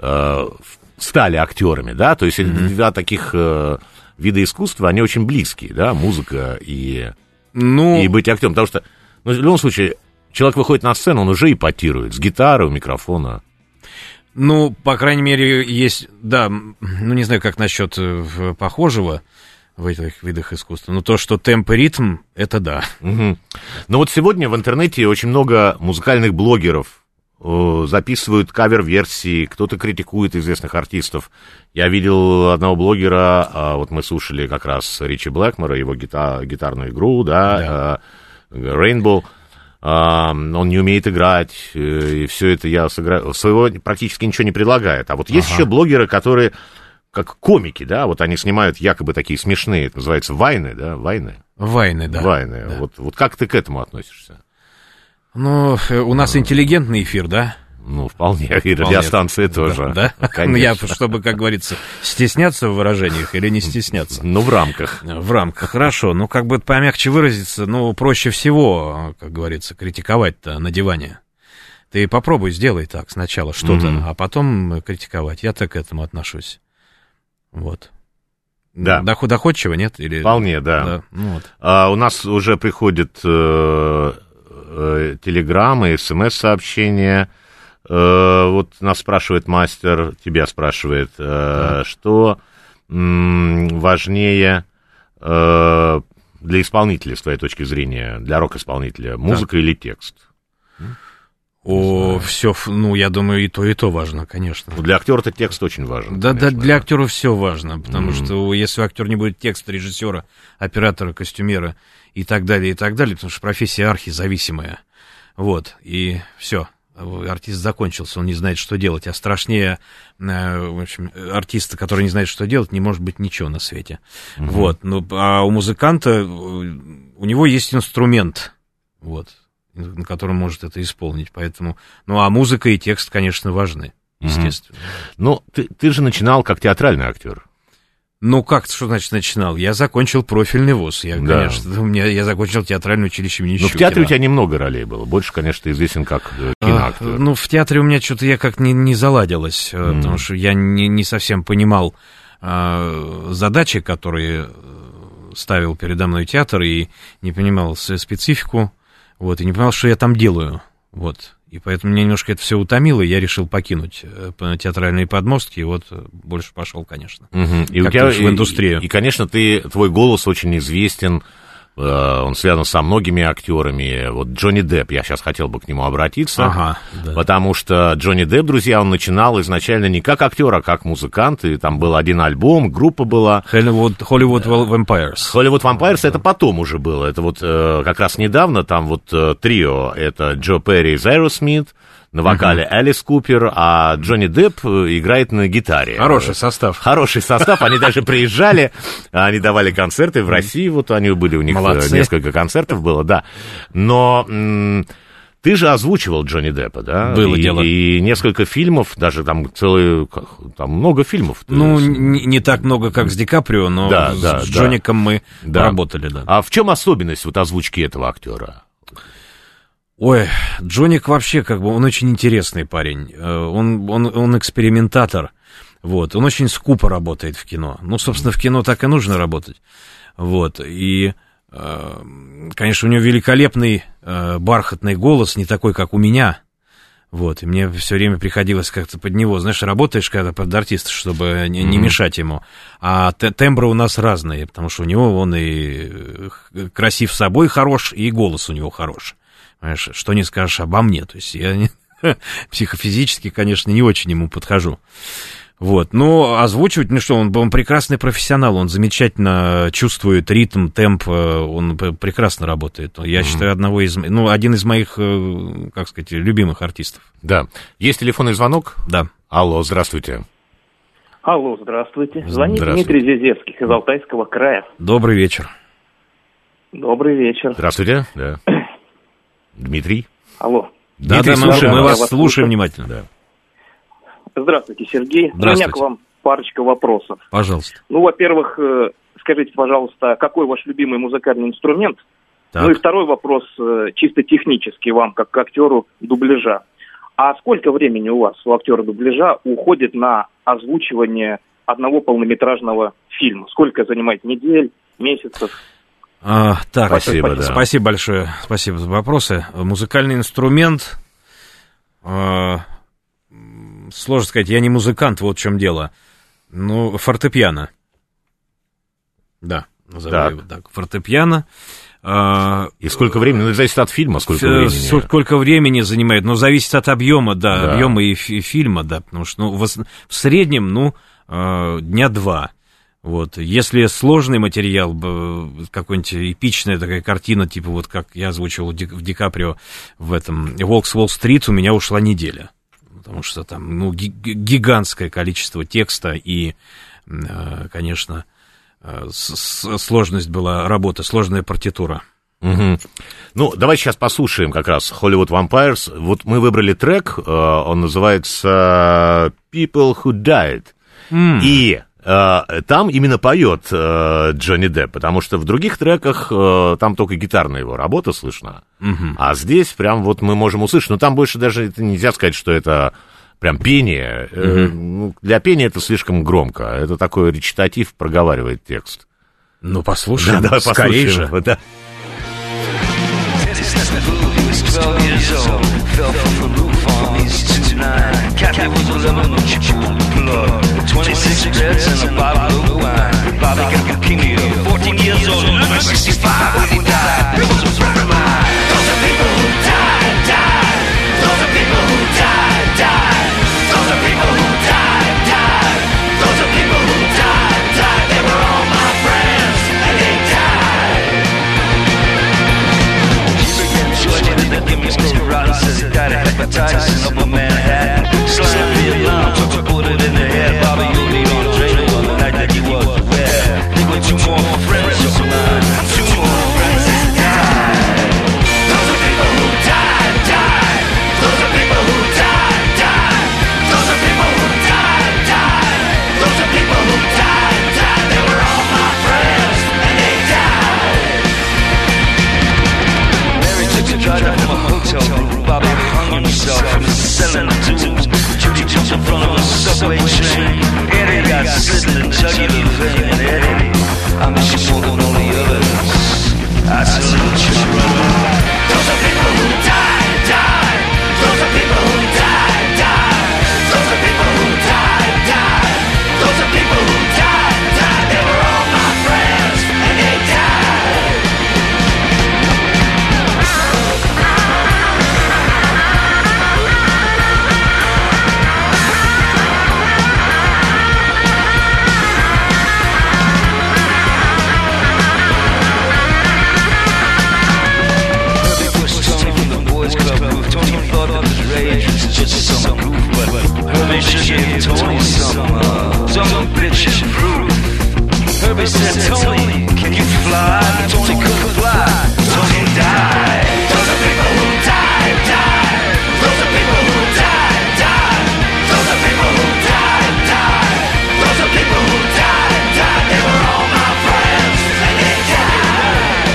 стали актерами, да, то есть два таких вида искусства, они очень близкие, да, музыка и быть актером, потому что, в любом случае, человек выходит на сцену, он уже ипотирует с гитары, у микрофона. По крайней мере, есть, да, не знаю, как насчет похожего в этих видах искусства, но то, что темп и ритм, это да. Угу. Но вот сегодня в интернете очень много музыкальных блогеров записывают кавер-версии, кто-то критикует известных артистов. Я видел одного блогера, вот мы слушали как раз Ричи Блэкмора, его гитарную игру, да. Rainbow. Он не умеет играть, и все это я сыграю. Своего практически ничего не предлагает. А вот есть еще блогеры, которые как комики, да, вот они снимают якобы такие смешные, это называется вайны, да, вайны? Вайны, да. Вайны. Да. Вот как ты к этому относишься? У нас интеллигентный эфир, да? Вполне, и радиостанции тоже. Да? Я, чтобы, как говорится, стесняться в выражениях или не стесняться? В рамках. В рамках, хорошо. Помягче выразиться, проще всего, как говорится, критиковать-то на диване. Ты попробуй, сделай так сначала что-то, а потом критиковать. Я так к этому отношусь. Вот. Да. Доходчиво, нет? Или... Вполне, да. У нас уже приходят телеграммы, смс-сообщения. Вот нас спрашивает мастер, тебя спрашивает, что важнее для исполнителя, с твоей точки зрения, для рок-исполнителя, музыка или текст? Все, я думаю, и то важно, конечно. Для актера-то текст очень важен. Да, для актера все важно, потому что если актер не будет текста режиссера, оператора, костюмера и так далее, потому что профессия архизависимая. И все. Артист закончился, он не знает, что делать, а страшнее, в общем, артиста, который не знает, что делать, не может быть ничего на свете. А у музыканта, у него есть инструмент, на котором может это исполнить, поэтому, а музыка и текст, конечно, важны, естественно. Ты же начинал как театральный актер. Что значит начинал? Я закончил профильный вуз. Я закончил театральное училище имени Щукина. В театре у тебя немного ролей было. Больше, конечно, ты известен как киноактер. В театре у меня что-то я как не заладилось, потому что я не совсем понимал задачи, которые ставил передо мной театр, и не понимал специфику, и не понимал, что я там делаю. И поэтому меня немножко это все утомило, и я решил покинуть театральные подмостки, и больше пошел, конечно, и у тебя, в индустрию. И, конечно, твой голос очень известен, он связан со многими актерами. Джонни Депп, я сейчас хотел бы к нему обратиться, потому что Джонни Депп, друзья, он начинал изначально не как актер, а как музыкант, и там был один альбом, группа была. Hollywood Vampires. Hollywood Vampires, это потом уже было, это как раз недавно, там трио, это Джо Перри из Aerosmith, на вокале Элис Купер, а Джонни Депп играет на гитаре. Хороший состав. Хороший состав, они даже приезжали, они давали концерты в России, вот они были, у них несколько концертов было, да. Но ты же озвучивал Джонни Деппа, да? Было дело. И несколько фильмов, даже там там много фильмов. Ну, не так много, как с Ди Каприо, но с Джонником мы работали, да. А в чем особенность вот озвучки этого актера? Ой, Джонник вообще, он очень интересный парень. Он экспериментатор. Вот, он очень скупо работает в кино. Ну, собственно, в кино так и нужно работать. Вот, и, конечно, у него великолепный бархатный голос, не такой, как у меня. Вот, и мне все время приходилось как-то под него, знаешь, работаешь когда под артиста, чтобы не мешать ему. А тембры у нас разные, потому что у него он и красив собой хорош, и голос у него хорош. Понимаешь, что не скажешь обо мне. То есть я психофизически, конечно, не очень ему подхожу. Вот, но озвучивать, ну что, он прекрасный профессионал, он замечательно чувствует ритм, темп, он прекрасно работает. Я считаю, один из моих, как сказать, любимых артистов. Да. Есть телефонный звонок? Да. Алло, здравствуйте. Алло, здравствуйте. Звонит Дмитрий Зизевских из Алтайского края. Добрый вечер. Добрый вечер. Здравствуйте, да. Дмитрий? Алло. Да, мы вас слушаем внимательно. Да. Здравствуйте, Сергей. Здравствуйте. У меня к вам парочка вопросов. Пожалуйста. Ну, во-первых, скажите, пожалуйста, какой ваш любимый музыкальный инструмент? Так. Ну и второй вопрос, чисто технический вам, как к актеру дубляжа. А сколько времени у вас, у актера дубляжа, уходит на озвучивание одного полнометражного фильма? Сколько занимает недель, месяцев? Так, спасибо, да. Спасибо большое, спасибо за вопросы. Музыкальный инструмент, сложно сказать, я не музыкант, вот в чем дело. Ну, фортепиано. Да, назову его так, фортепиано. И сколько времени? Ну, зависит от фильма, сколько времени занимает, но зависит от объема, да. Объема и фильма, да, потому что в среднем, дня 2. Вот. Если сложный материал, какой-нибудь эпичная такая картина, типа вот как я озвучивал в Ди Каприо в этом «Волк с Уолл-стрит», у меня ушла неделя. Потому что там гигантское количество текста и, конечно, сложность была работы, сложная партитура. Угу. Ну, давай сейчас послушаем как раз Hollywood Vampires. Вот мы выбрали трек, он называется «People Who Died». И там именно поет Джонни Депп, потому что в других треках там только гитарная его работа слышна, а здесь прям вот мы можем услышать, но там больше даже нельзя сказать, что это прям пение, для пения это слишком громко, это такой речитатив, проговаривает текст. Ну, послушаем, да, скорее же. Да. Kathy was 11 when she pulled the plug. 26 beds and a bottle of wine. Bobby got leukemia, 14 years old, living 65 when he died. It was a friend of mine. Those are people who died, died. Those are people who died, died. Those are people who died, died. Those are people who died, died. They were all my friends, and they died. He began joining in the gimmicks, sclerosis, died of hepatitis in Upper Manhattan. Slam Vietnam, took a bullet in the head. Bobby Udi on Drake on the night that he was aware. They were two more friends of mine. Two more friends that died. Those are people who died, died. Those are people who died, died. Those are people who died, died. Those are people who died, died. They were all my friends, and they died. Mary took a drive from a hotel room. Bobby hung himself from the cellar tube. Judy jumped in front of a subway train. Eddie got slit in the jugular vein. And Eddie, I miss you more than all the others. I salute you, brother. Those are people who died, died. Those are people who died, died. Those are people who died, died. Those are people who died, died. They were all my friends, and they died. is just some goof, but Herbie should give Tony some bitch fruit. Herbie said, Tony, can you fly? But Tony couldn't fly. Tony died. Those are people who died, died. Those are people who died, died. Those are people who died, died. Those are people who died, died. They were all my friends, and they died.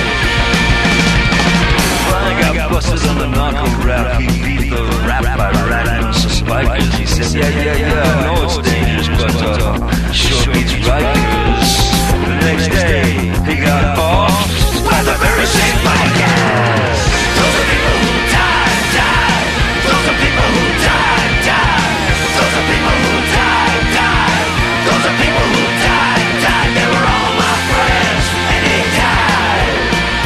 Brian got busted on the narco rap. He beat the rap by rapping some bikers. He said, yeah, I know it's dangerous, but sure beats Rikers. The next day, he got off by the very same bikers. Those are people who died, died. Those are people who died, died. Those are people who died, died. Those are people who died, died. They were all my friends, and they died.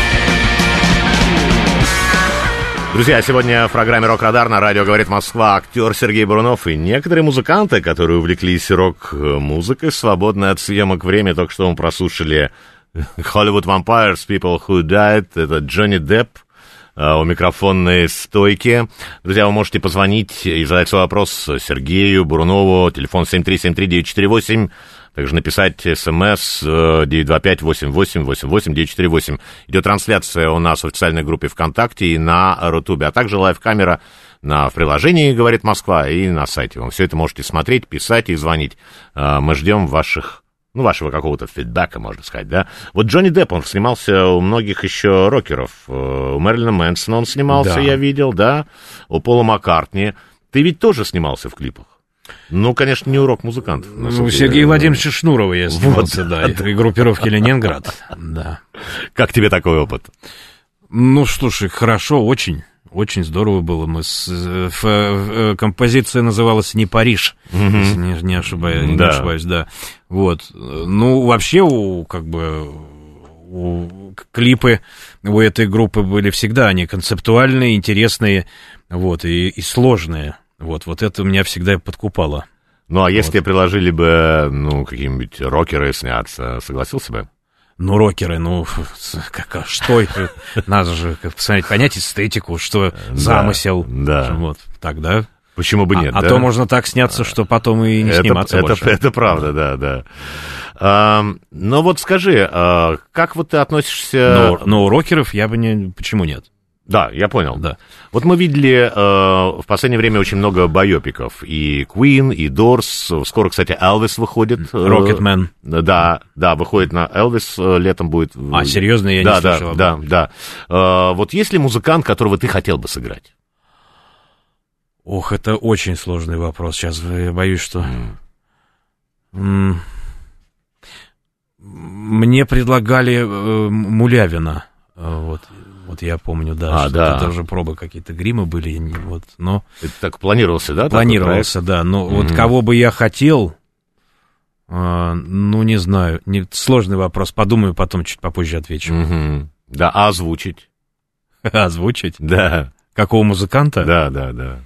Друзья, сегодня в программе «Рок-Радар» на радио «Говорит Москва» актер Сергей Бурунов и некоторые музыканты, которые увлеклись рок-музыкой в свободное от съемок время. Только что мы прослушали Hollywood Vampires, People Who Died, это Джонни Депп у микрофонной стойки. Друзья, вы можете позвонить и задать свой вопрос Сергею Бурунову, телефон 7373948, также написать смс 925-88-88-948. Идет трансляция у нас в официальной группе ВКонтакте и на Рутубе, а также лайв-камера в приложении «Говорит Москва» и на сайте. Вы все это можете смотреть, писать и звонить. Мы ждем вашего какого-то фидбэка, можно сказать, да. Вот Джонни Депп, он снимался у многих еще рокеров. У Мэрилина Мэнсона он снимался, да. Я видел, да. У Пола Маккартни. Ты ведь тоже снимался в клипах? Ну, конечно, не у рок-музыкантов. У Сергея Владимировича Шнурова я снимался, вот, да, и группировки «Ленинград». Да. Как тебе такой опыт? Ну, слушай, хорошо, очень. Очень здорово было. Композиция называлась «Не Париж», если не ошибаюсь, да. Вот. Ну, вообще, клипы у этой группы были всегда, они концептуальные, интересные, вот, и сложные. Вот это меня всегда подкупало. Ну, а если приложили бы, какие-нибудь рокеры сняться, согласился бы? Ну, рокеры, что это? Надо же посмотреть, понять эстетику, что замысел. Да. Вот, тогда. Почему бы нет, да? А то можно так сняться, что потом и не сниматься больше. Это правда, да. Но вот скажи, как вот ты относишься... Но у рокеров я бы не... Почему нет? Да, я понял. Да. Вот мы видели в последнее время очень много байопиков. И Queen, и Doors. Скоро, кстати, Элвис выходит. Rocketman. Да, выходит на Элвис, летом будет. А, серьезно, я не слышал. Да. Вот есть ли музыкант, которого ты хотел бы сыграть? Ох, это очень сложный вопрос. Сейчас я боюсь, что... Мне предлагали Мулявина. Вот я помню, да, что даже пробы какие-то гримы были, но... Это так планировался, да? Планировался, да, но вот кого бы я хотел, не знаю, сложный вопрос, подумаю, потом чуть попозже отвечу. Да, а озвучить? Озвучить? Да. Какого музыканта? Да.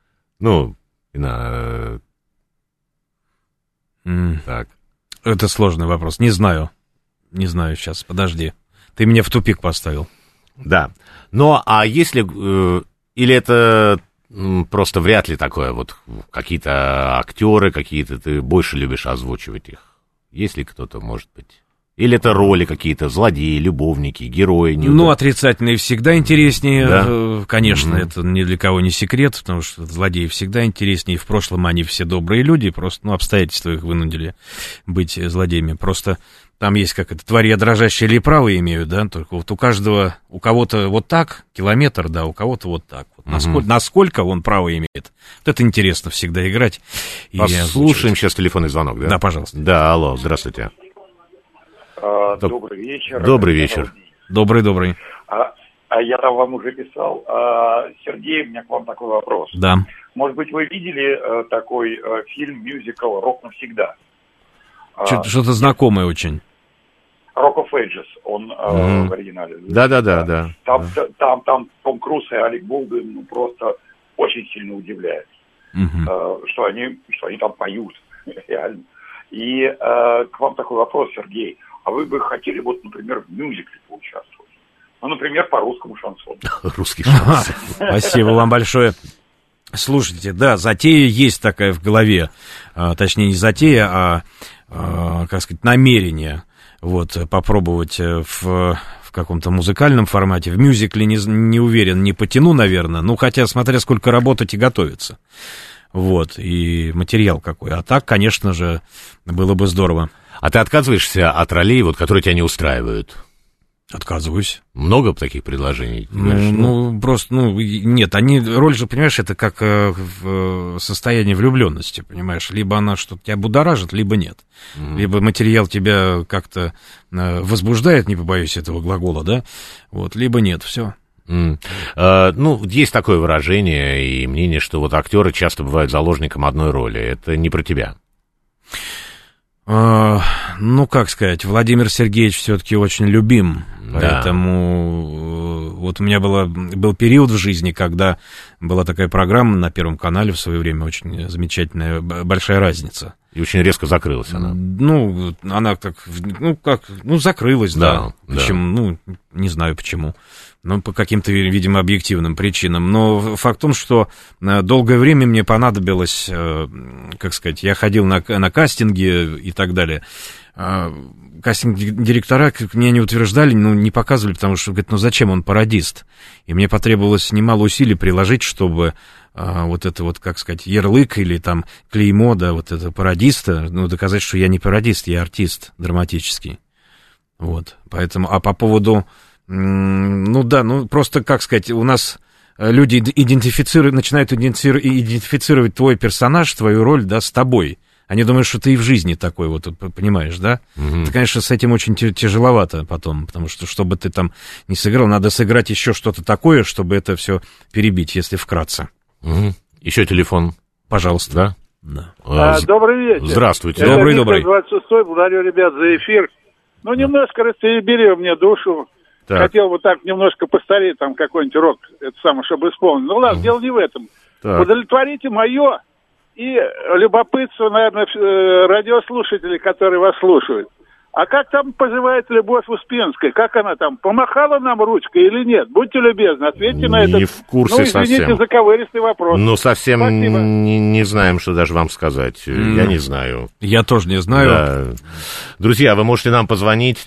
Так. Это сложный вопрос, не знаю сейчас, подожди, ты меня в тупик поставил. Да. Но, а если... Или это просто вряд ли такое, вот какие-то актеры, какие-то, ты больше любишь озвучивать их? Есть ли кто-то, может быть? Или это роли какие-то, злодеи, любовники, герои? Отрицательные всегда интереснее, да? Конечно, это ни для кого не секрет, потому что злодеи всегда интереснее, в прошлом они все добрые люди, просто, обстоятельства их вынудили быть злодеями, просто... Там есть тварь я дрожащая или правая имею, да, только вот у кого-то вот так, километр, да, у кого-то вот так. Вот насколько он право имеет. Вот это интересно всегда играть. Послушаем сейчас телефонный звонок, да? Да, пожалуйста. Да, алло, здравствуйте. Добрый вечер. Добрый вечер. Добрый. Я там вам уже писал. Сергей, у меня к вам такой вопрос. Да. Может быть, вы видели такой фильм-мюзикл «Рок навсегда»? Что-то знакомое очень. Rock of Ages, он в оригинале. Да. Там Том Круз и Алек Болдуин просто очень сильно удивляют, что они там поют, реально. И к вам такой вопрос, Сергей. А вы бы хотели, например, в мюзикле поучаствовать? Например, по русскому шансону. Русский шансон. Спасибо вам большое. Слушайте, да, затея есть такая в голове, точнее не затея, а, как сказать, намерение, вот, попробовать в каком-то музыкальном формате, в мюзикле не уверен, не потяну, наверное, ну, хотя, смотря сколько работать и готовиться, вот, и материал какой, а так, конечно же, было бы здорово. А ты отказываешься от ролей, вот, которые тебя не устраивают? Отказываюсь. Много таких предложений? Просто, нет, роль же, понимаешь, это как в состоянии влюбленности, понимаешь, либо она что-то тебя будоражит, либо нет, либо материал тебя как-то возбуждает, не побоюсь этого глагола, да, вот, либо нет, все. Есть такое выражение и мнение, что вот актеры часто бывают заложником одной роли, это не про тебя. Как сказать, Владимир Сергеевич все-таки очень любим, поэтому вот у меня был период в жизни, когда была такая программа на Первом канале в свое время, очень замечательная, «Большая разница». И очень резко закрылась она. Она закрылась, да. Почему? Не знаю почему. По каким-то, видимо, объективным причинам. Но факт в том, что долгое время мне понадобилось, как сказать, я ходил на кастинги и так далее. Кастинг-директора меня не утверждали, не показывали, потому что, говорят, зачем он пародист? И мне потребовалось немало усилий приложить, чтобы вот это вот, как сказать, ярлык или там клеймо, да, вот это пародиста, доказать, что я не пародист, я артист драматический. Вот, поэтому, а по поводу, просто, как сказать, у нас люди начинают идентифицировать твой персонаж, твою роль, да, с тобой. Они думают, что ты и в жизни такой, вот, понимаешь, да? Ты, конечно, с этим очень тяжеловато потом, потому что, чтобы ты там не сыграл, надо сыграть еще что-то такое, чтобы это все перебить, если вкратце. Еще телефон. Пожалуйста. Да. Добрый вечер. Здравствуйте. Добрый. 26-й, благодарю, ребят, за эфир. Немножко растеребили мне душу. Так. Хотел бы так немножко постареть, там, какой-нибудь рок, это самое, чтобы исполнить. Ладно, дело не в этом. Так. Удовлетворите мое и любопытство, наверное, радиослушателей, которые вас слушают. А как там поживает Любовь Успенская? Как она там? Помахала нам ручкой или нет? Будьте любезны, ответьте на это. Не в курсе извините совсем. за ковыристый вопрос. Совсем не знаем, что даже вам сказать. Я не знаю. Я тоже не знаю. Да. Друзья, вы можете нам позвонить,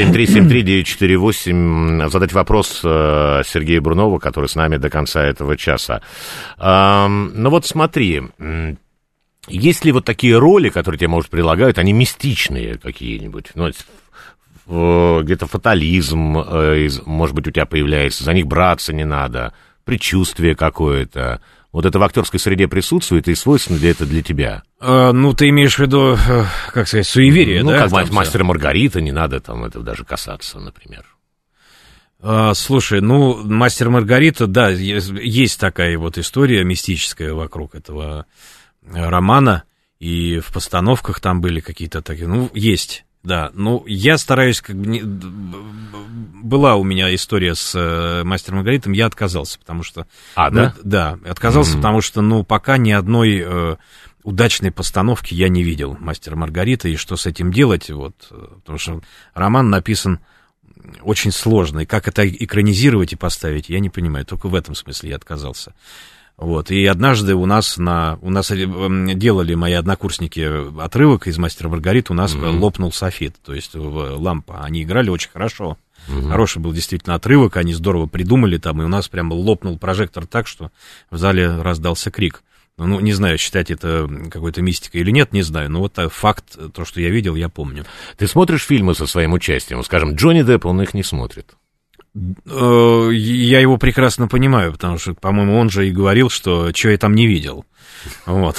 7373948, задать вопрос Сергею Брунову, который с нами до конца этого часа. Смотри... Есть ли вот такие роли, которые тебе, может, предлагают, они мистичные какие-нибудь? Где-то фатализм, может быть, у тебя появляется, за них браться не надо, предчувствие какое-то. Вот это в актерской среде присутствует, и свойственно ли это для тебя? Ты имеешь в виду, как сказать, суеверие, да? Как «Мастер и Маргарита», не надо там этого даже касаться, например. Слушай, «Мастер и Маргарита», да, есть такая вот история мистическая вокруг этого романа, и в постановках там были какие-то такие, есть, да, я стараюсь, была у меня история с «Мастером и Маргаритом», я отказался, потому что... отказался, потому что, пока ни одной удачной постановки я не видел «Мастера и Маргарита», и что с этим делать, потому что роман написан очень сложно, и как это экранизировать и поставить, я не понимаю, только в этом смысле я отказался. И однажды у нас делали мои однокурсники отрывок из «Мастера и Маргариты», у нас лопнул софит, то есть лампа. Они играли очень хорошо. Хороший был действительно отрывок, они здорово придумали там, и у нас прямо лопнул прожектор так, что в зале раздался крик. Не знаю, считать это какой-то мистикой или нет, не знаю, но факт, то, что я видел, я помню. Ты смотришь фильмы со своим участием? Скажем, Джонни Депп, он их не смотрит. Я его прекрасно понимаю, потому что, по-моему, он же и говорил, что я там не видел. Потому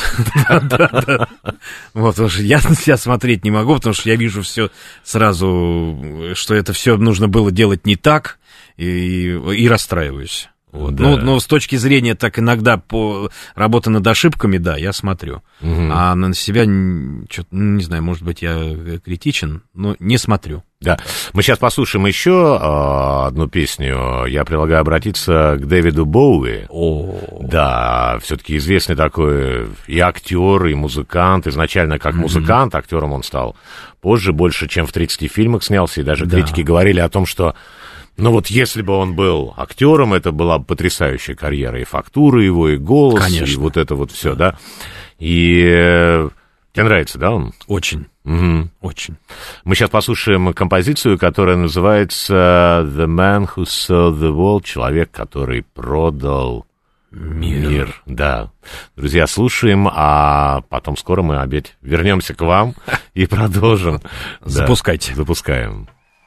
что я на себя смотреть не могу, потому что я вижу все сразу, что это все нужно было делать не так, и расстраиваюсь. Но с точки зрения так иногда работы над ошибками, да, я смотрю. А на себя, не знаю, может быть, я критичен, но не смотрю. Да, мы сейчас послушаем еще одну песню. Я предлагаю обратиться к Дэвиду Боуи. Да, все-таки известный такой и актер, и музыкант. Изначально как музыкант, актером он стал позже, больше, чем в 30 фильмах снялся. И даже критики говорили о том, что Ну вот если бы он был актером, это была бы потрясающая карьера. И фактура его, и голос, Конечно. и вот это вот все, да? И тебе нравится, да, он? Очень. Угу. Очень. Мы сейчас послушаем композицию, которая называется «The Man Who Sold the World», человек, который продал мир. Да. Друзья, слушаем, а потом скоро мы опять вернемся к вам и продолжим. Запускайте. Запускаем.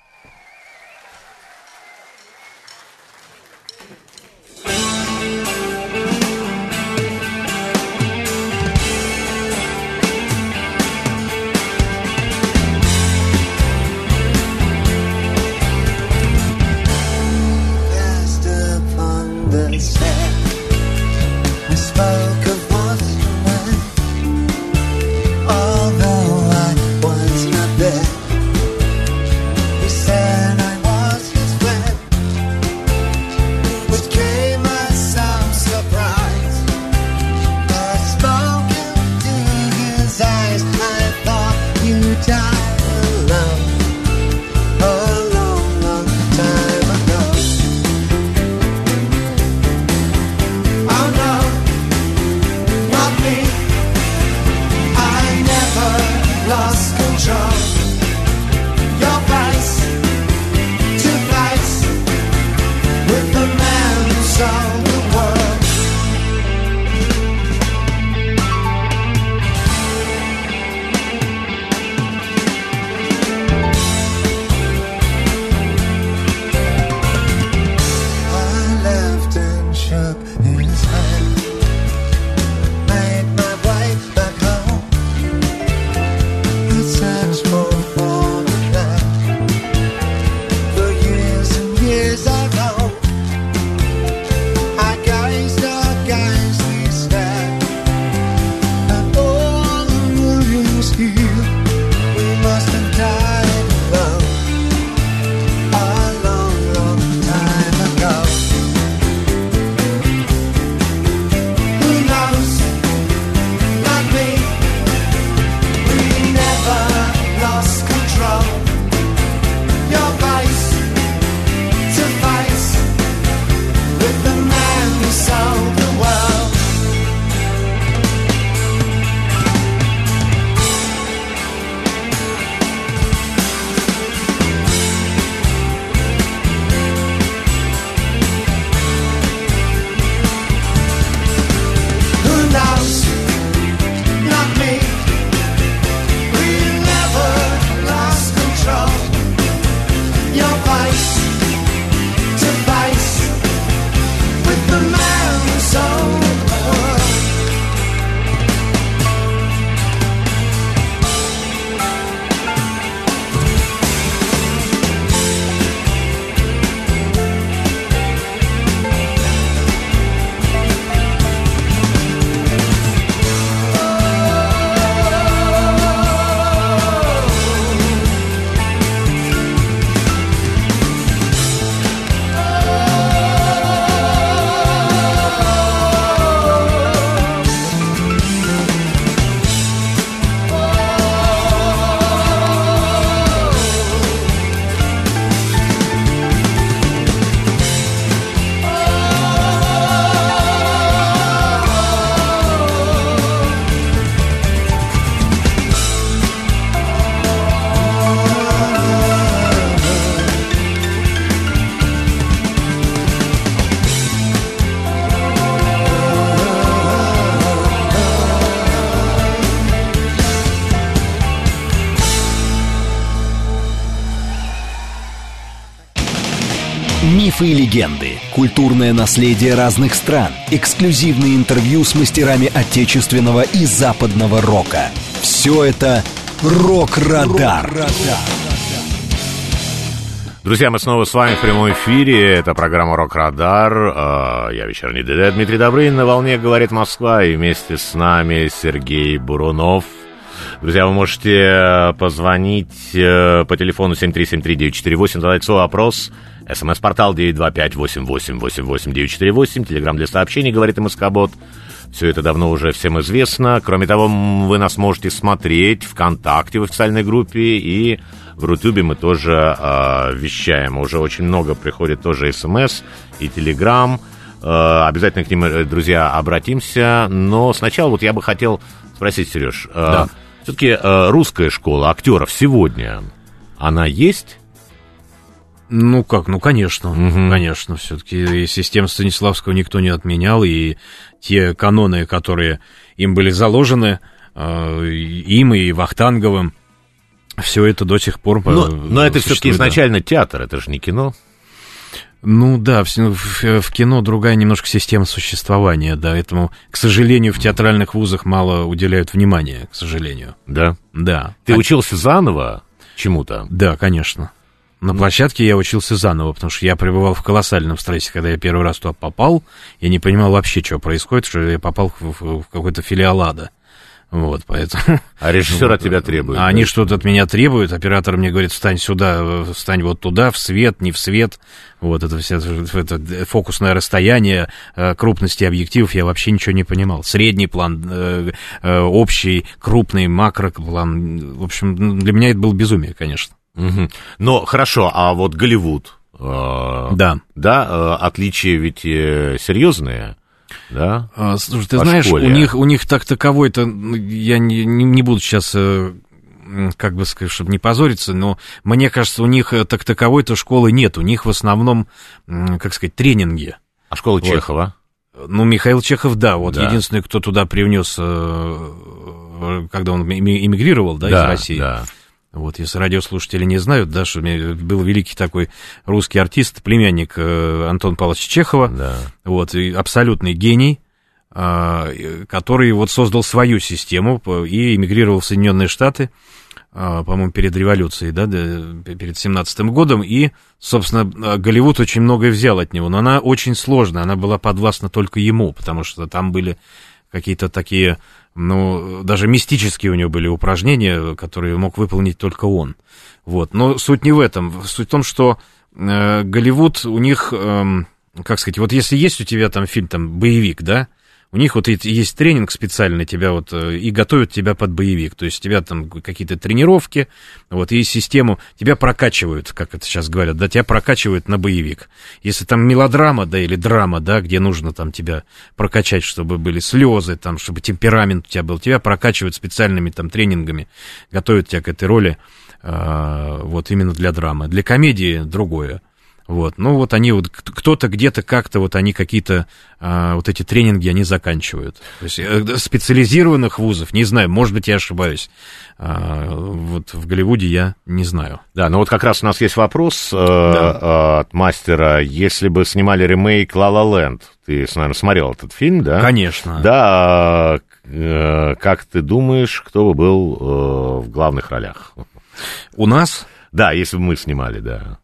Мифы и легенды, культурное наследие разных стран, эксклюзивные интервью с мастерами отечественного и западного рока. Все это «Рок-Радар». Друзья, мы снова с вами в прямом эфире. Это программа «Рок-Радар». Я вечерний ДД Дмитрий Добрынин. На волне «Говорит Москва». И вместе с нами Сергей Бурунов. Друзья, вы можете позвонить по телефону 7373948, задать свой вопрос. СМС-портал 925-88-88-948. Телеграм для сообщений, говорит МСК-бот. Все это давно уже всем известно. Кроме того, вы нас можете смотреть ВКонтакте в официальной группе и в Рутюбе мы тоже вещаем. Уже очень много приходит тоже СМС и Телеграм. Обязательно к ним, друзья, обратимся. Но сначала вот я бы хотел спросить, Сереж, да. Все-таки русская школа актеров сегодня, она есть? Ну как, ну конечно, конечно, все-таки и систему Станиславского никто не отменял, и те каноны, которые им были заложены, им и Вахтанговым, все это до сих пор но это все-таки изначально театр, это же не кино. Ну да, в кино другая немножко система существования, да, поэтому, к сожалению, в театральных вузах мало уделяют внимания, к сожалению. Да? Да. Ты учился заново чему-то? Да, конечно. На площадке я учился заново, потому что я пребывал в колоссальном стрессе, когда я первый раз туда попал, я не понимал вообще, что происходит, что я попал в какой-то филиал ада. Вот, поэтому... А режиссер от тебя требует? Они что-то от меня требуют, оператор мне говорит, встань сюда, встань вот туда, в свет, не в свет. Вот это все, это фокусное расстояние, крупности объективов, я вообще ничего не понимал. Средний план, общий, крупный, макроплан, в общем, для меня это было безумие, конечно. Угу. Но хорошо, а вот Голливуд... Да. Да, отличия ведь серьезные... Да? Слушай, ты знаешь, у них так таковой-то, я не буду сейчас, как бы сказать, чтобы не позориться, но мне кажется, у них так таковой-то школы нет, у них в основном, как сказать, тренинги. А школа вот. Чехова? Ну, Михаил Чехов, да, вот да. Единственный, кто туда привнес, когда он эмигрировал, да, из России. Да. Вот, если радиослушатели не знают, да, что был великий такой русский артист, племянник Антона Павловича Чехова, да. Вот, и абсолютный гений, который вот создал свою систему и эмигрировал в Соединенные Штаты, по-моему, перед революцией, да, перед 17-м годом, и, собственно, Голливуд очень многое взял от него, но она очень сложная, она была подвластна только ему, потому что там были какие-то такие... Ну, даже мистические у него были упражнения, которые мог выполнить только он. Вот. Но суть не в этом. Суть в том, что Голливуд у них, как сказать, вот если есть у тебя там фильм, там, боевик, да, у них вот есть тренинг специальный, тебя вот, и готовят тебя под боевик. То есть у тебя там какие-то тренировки, вот, и систему, тебя прокачивают, как это сейчас говорят, да, тебя прокачивают на боевик. Если там мелодрама, да, или драма, да, где нужно там тебя прокачать, чтобы были слезы, там, чтобы темперамент у тебя был, тебя прокачивают специальными там тренингами, готовят тебя к этой роли, вот, именно для драмы. Для комедии другое. Вот, ну вот они вот, кто-то где-то как-то вот они какие-то вот эти тренинги они заканчивают. То есть специализированных вузов, не знаю, может быть, я ошибаюсь. Вот в Голливуде я не знаю. Да, ну вот как раз у нас есть вопрос от мастера. Если бы снимали ремейк «Ла Ла Ленд», ты, наверное, смотрел этот фильм, да? Конечно. Да, как ты думаешь, кто бы был в главных ролях? У нас? Да, если бы мы снимали, да.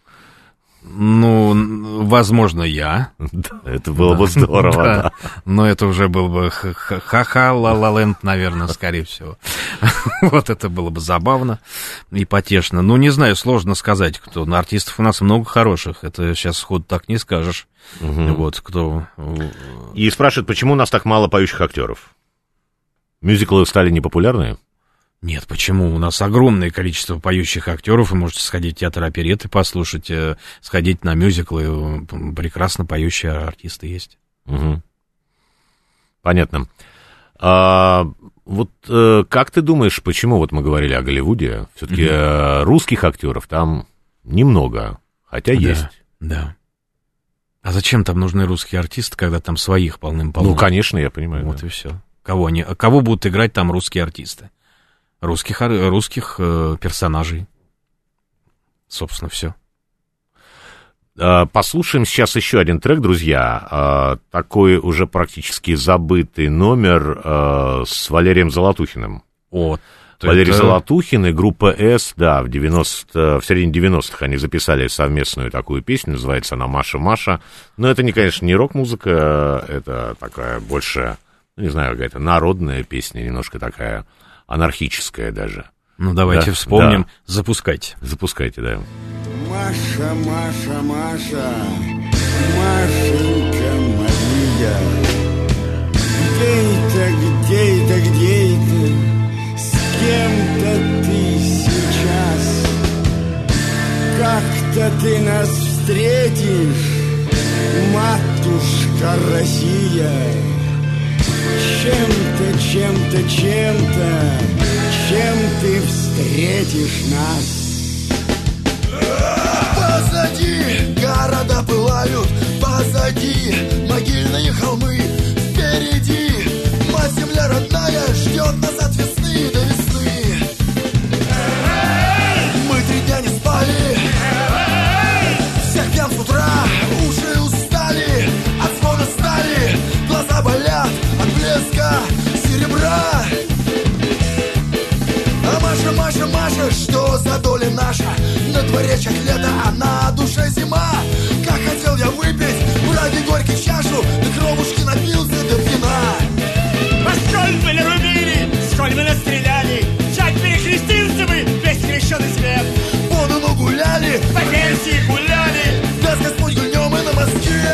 Ну, возможно, я. Это было бы здорово, да. Но это уже был бы ха-ха, Ла-Ла Ленд, наверное, скорее всего. Вот это было бы забавно и потешно. Ну, не знаю, сложно сказать, кто. Артистов у нас много хороших, это сейчас сходу так не скажешь. Вот кто... И спрашивают, почему у нас так мало поющих актеров? Мюзиклы стали непопулярны? Нет, почему? У нас огромное количество поющих актеров, вы можете сходить в театр оперетты послушать, сходить на мюзиклы, прекрасно поющие артисты есть. Угу. Понятно. Вот как ты думаешь, почему вот мы говорили о Голливуде, все-таки русских актеров там немного, хотя есть. Да. А зачем там нужны русские артисты, когда там своих полным-полно? Ну, конечно, я понимаю. Вот и все. Кого будут играть там русские артисты? Русских персонажей. Собственно, все. Послушаем сейчас еще один трек, друзья. Такой уже практически забытый номер с Валерием Золотухиным. Валерий Золотухин и группа «С», да, в середине 90-х они записали совместную такую песню, называется она «Маша, Маша». Но это, конечно, не рок-музыка, это такая больше, не знаю, какая-то народная песня, немножко такая анархическая даже. Ну, давайте вспомним. Да. Запускайте. Запускайте, да. Маша, Маша, Маша, Машенька Мария, где это, с кем-то ты сейчас? ты нас встретишь, матушка Россия? Чем ты встретишь нас? Позади города пылают, позади могильные холмы. Впереди мать земля родная ждет нас от весны до весны. Мы 3 дня не спали, всех пьян с утра, уши устали, от звона стали, глаза болят от блеска серебра. А Маша, что за доля наша? На дворе чак лето, а на душе зима. Как хотел я выпить ради горькой чашу, да кровушки напился до вина. А сколь мы нарубили, сколь мы настреляли, чак перекрестился бы весь крещеный свет. По Дону гуляли, по Персии гуляли, даст Господь гульнем и на Москве.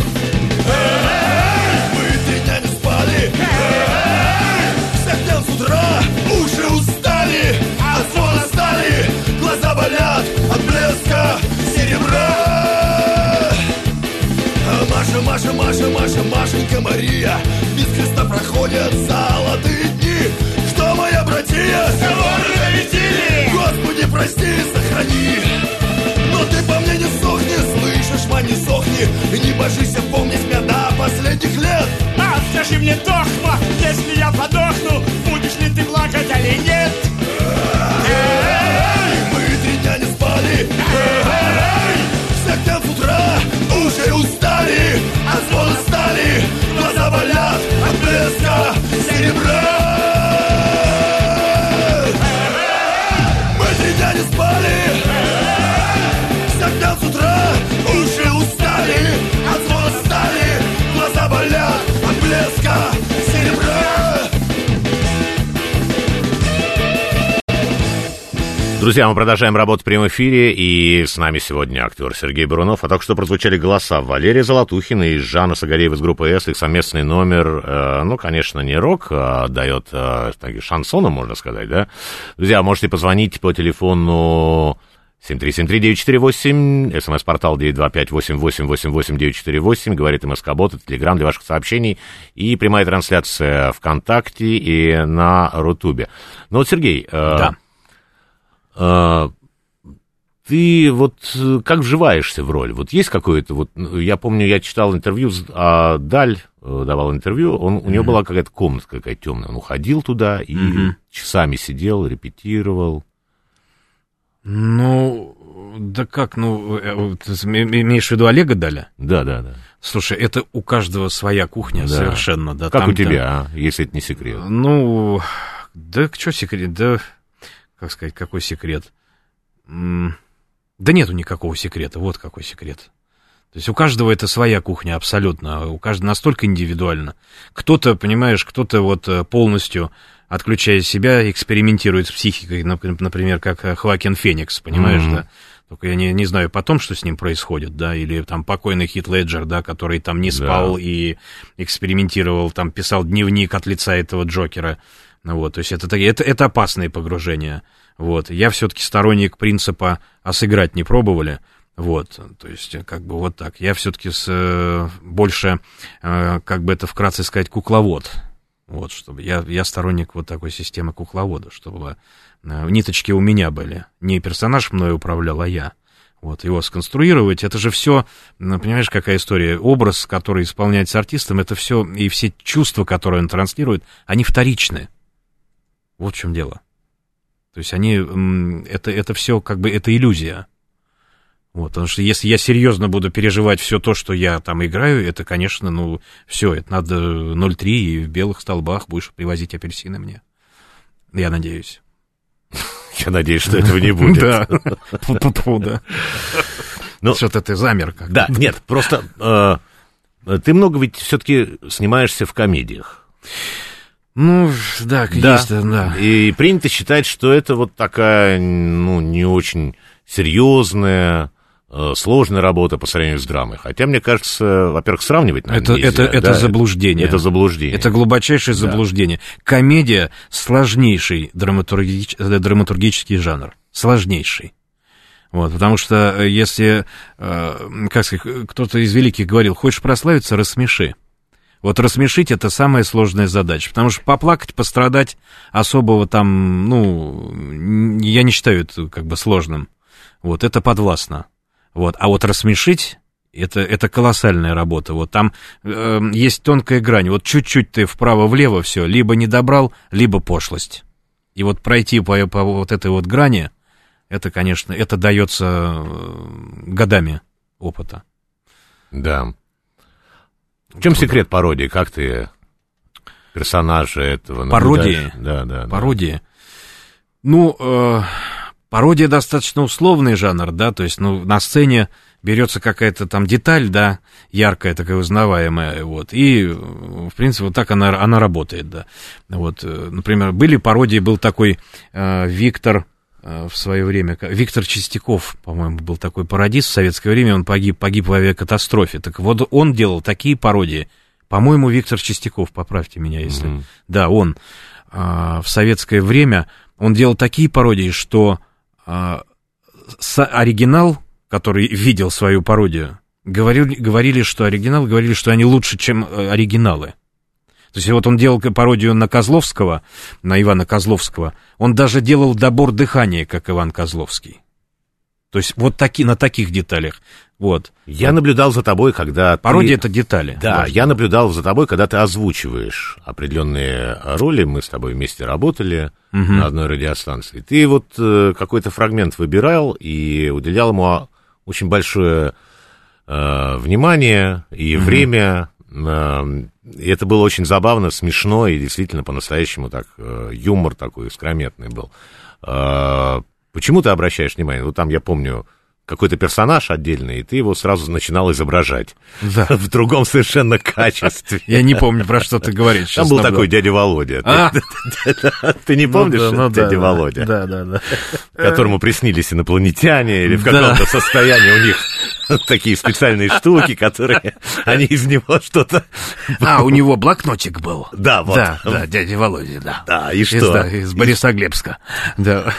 Мы 3 дня не спали, всех днем с утра, уши устали, от звона стали, глаза болят от блеска серебра. Машенька Мария, без креста проходят золотые дни. Что моя братья соборы навестили, Господи, прости и сохрани. Но ты по мне не сохни, слышишь, ма, не сохни. Не божися помнить меня до последних лет. А скажи мне, Тохма, если я подохну, будешь ли ты плакать или нет? Мы 3 дня не спали, всех днем с утра, уши устали, от звона стали, глаза болят от блеска серебра. Мы 3 дня не спали, всех днем с утра, уши устали, от звона стали, глаза болят от блеска серебра. Друзья, мы продолжаем работу в прямом эфире, и с нами сегодня актер Сергей Бурунов. А только что прозвучали голоса Валерия Золотухина и Жанна Сагареева из группы «С». Их совместный номер, ну, конечно, не рок, а дает шансоном, можно сказать, да? Друзья, можете позвонить по телефону 7373948, смс-портал 925-88-88-948, говорит МСК-бот, это телеграм для ваших сообщений, и прямая трансляция ВКонтакте и на Рутубе. Ну вот, Сергей... Да. Ты вот как вживаешься в роль? Вот есть какое-то, вот, я помню, я читал интервью, Даль давал интервью, у него была какая-то комната какая-то темная, он уходил туда и часами сидел, репетировал. Ну, да как, ты имеешь в виду Олега Даля? Да. Слушай, это у каждого своя кухня, да. Совершенно. Да, как там, у тебя, если это не секрет? Ну, да что секрет, да... Как сказать, какой секрет? Да нету никакого секрета, вот какой секрет. То есть у каждого это своя кухня абсолютно, у каждого настолько индивидуально. Кто-то, понимаешь, кто-то вот полностью, отключая себя, экспериментирует с психикой, например, как Хоакин Феникс, понимаешь, да? Только я не знаю потом, что с ним происходит, да, или там покойный Хит Леджер, да, который там не спал и экспериментировал, там писал дневник от лица этого Джокера. Вот, то есть это опасные погружения. Вот. Я все-таки сторонник принципа «а сыграть не пробовали». Вот, то есть как бы вот так. Я все-таки больше, как бы это вкратце сказать, кукловод. Вот, чтобы я сторонник вот такой системы кукловода, чтобы ниточки у меня были. Не персонаж мной управлял, а я. Вот, его сконструировать, это же все, понимаешь, какая история, образ, который исполняется артистом, это все, и все чувства, которые он транслирует, они вторичны. Вот в чем дело. То есть это все как бы, это иллюзия. Вот, потому что если я серьезно буду переживать все то, что я там играю, это, конечно, все, это надо 0,3 и в белых столбах будешь привозить апельсины мне. Я надеюсь. Я надеюсь, что этого не будет. Да. Что-то ты замер как-то. Да, нет, просто ты много ведь все-таки снимаешься в комедиях. Ну, да, есть, да. И принято считать, что это вот такая, не очень серьезная, сложная работа по сравнению с драмой. Хотя, мне кажется, во-первых, сравнивать, наверное, нельзя. Это заблуждение. Это заблуждение. Это глубочайшее заблуждение. Комедия — сложнейший драматургический жанр. Сложнейший. Вот, потому что если, как сказать, кто-то из великих говорил, хочешь прославиться, рассмеши. Вот рассмешить — это самая сложная задача, потому что поплакать, пострадать особого там, я не считаю это как бы сложным. Вот, это подвластно. Вот, а вот рассмешить — это колоссальная работа. Вот там есть тонкая грань. Вот чуть-чуть ты вправо-влево все, либо не добрал, либо пошлость. И вот пройти по вот этой вот грани, это, конечно, это дается годами опыта. Да. В чем секрет пародии? Как ты персонажа этого наблюдаешь? Пародии? Пародии. Пародия достаточно условный жанр, да, то есть, на сцене берется какая-то там деталь, да, яркая, такая узнаваемая, вот, и, в принципе, вот так она работает, да. Вот, например, был такой Виктор в свое время, Виктор Чистяков, по-моему, был такой пародист в советское время, он погиб в авиакатастрофе, так вот, он делал такие пародии, по-моему, Виктор Чистяков, поправьте меня, если... Mm-hmm. Да, он в советское время, он делал такие пародии, что оригинал, который видел свою пародию, говорили, что они лучше, чем оригиналы. То есть вот он делал пародию на Козловского, на Ивана Козловского, он даже делал добор дыхания, как Иван Козловский. То есть вот на таких деталях. Вот. Я наблюдал за тобой, когда пародия — это детали. Да, я наблюдал за тобой, когда ты озвучиваешь определенные роли. Мы с тобой вместе работали на одной радиостанции. Ты вот какой-то фрагмент выбирал и уделял ему очень большое внимание и время. И это было очень забавно, смешно и действительно по-настоящему так, юмор такой искрометный был. Почему ты обращаешь внимание? Вот там, я помню, какой-то персонаж отдельный, и ты его сразу начинал изображать. Да. В другом совершенно качестве. Я не помню, про что ты говоришь. Там был такой дядя Володя. Ты не помнишь дядя Володя? Да. Которому приснились инопланетяне, или в каком-то состоянии у них такие специальные штуки, которые они из него что-то... у него блокнотик был. Да, вот. Да, дядя Володя, да. Да, и что? Из Борисоглебска. Да.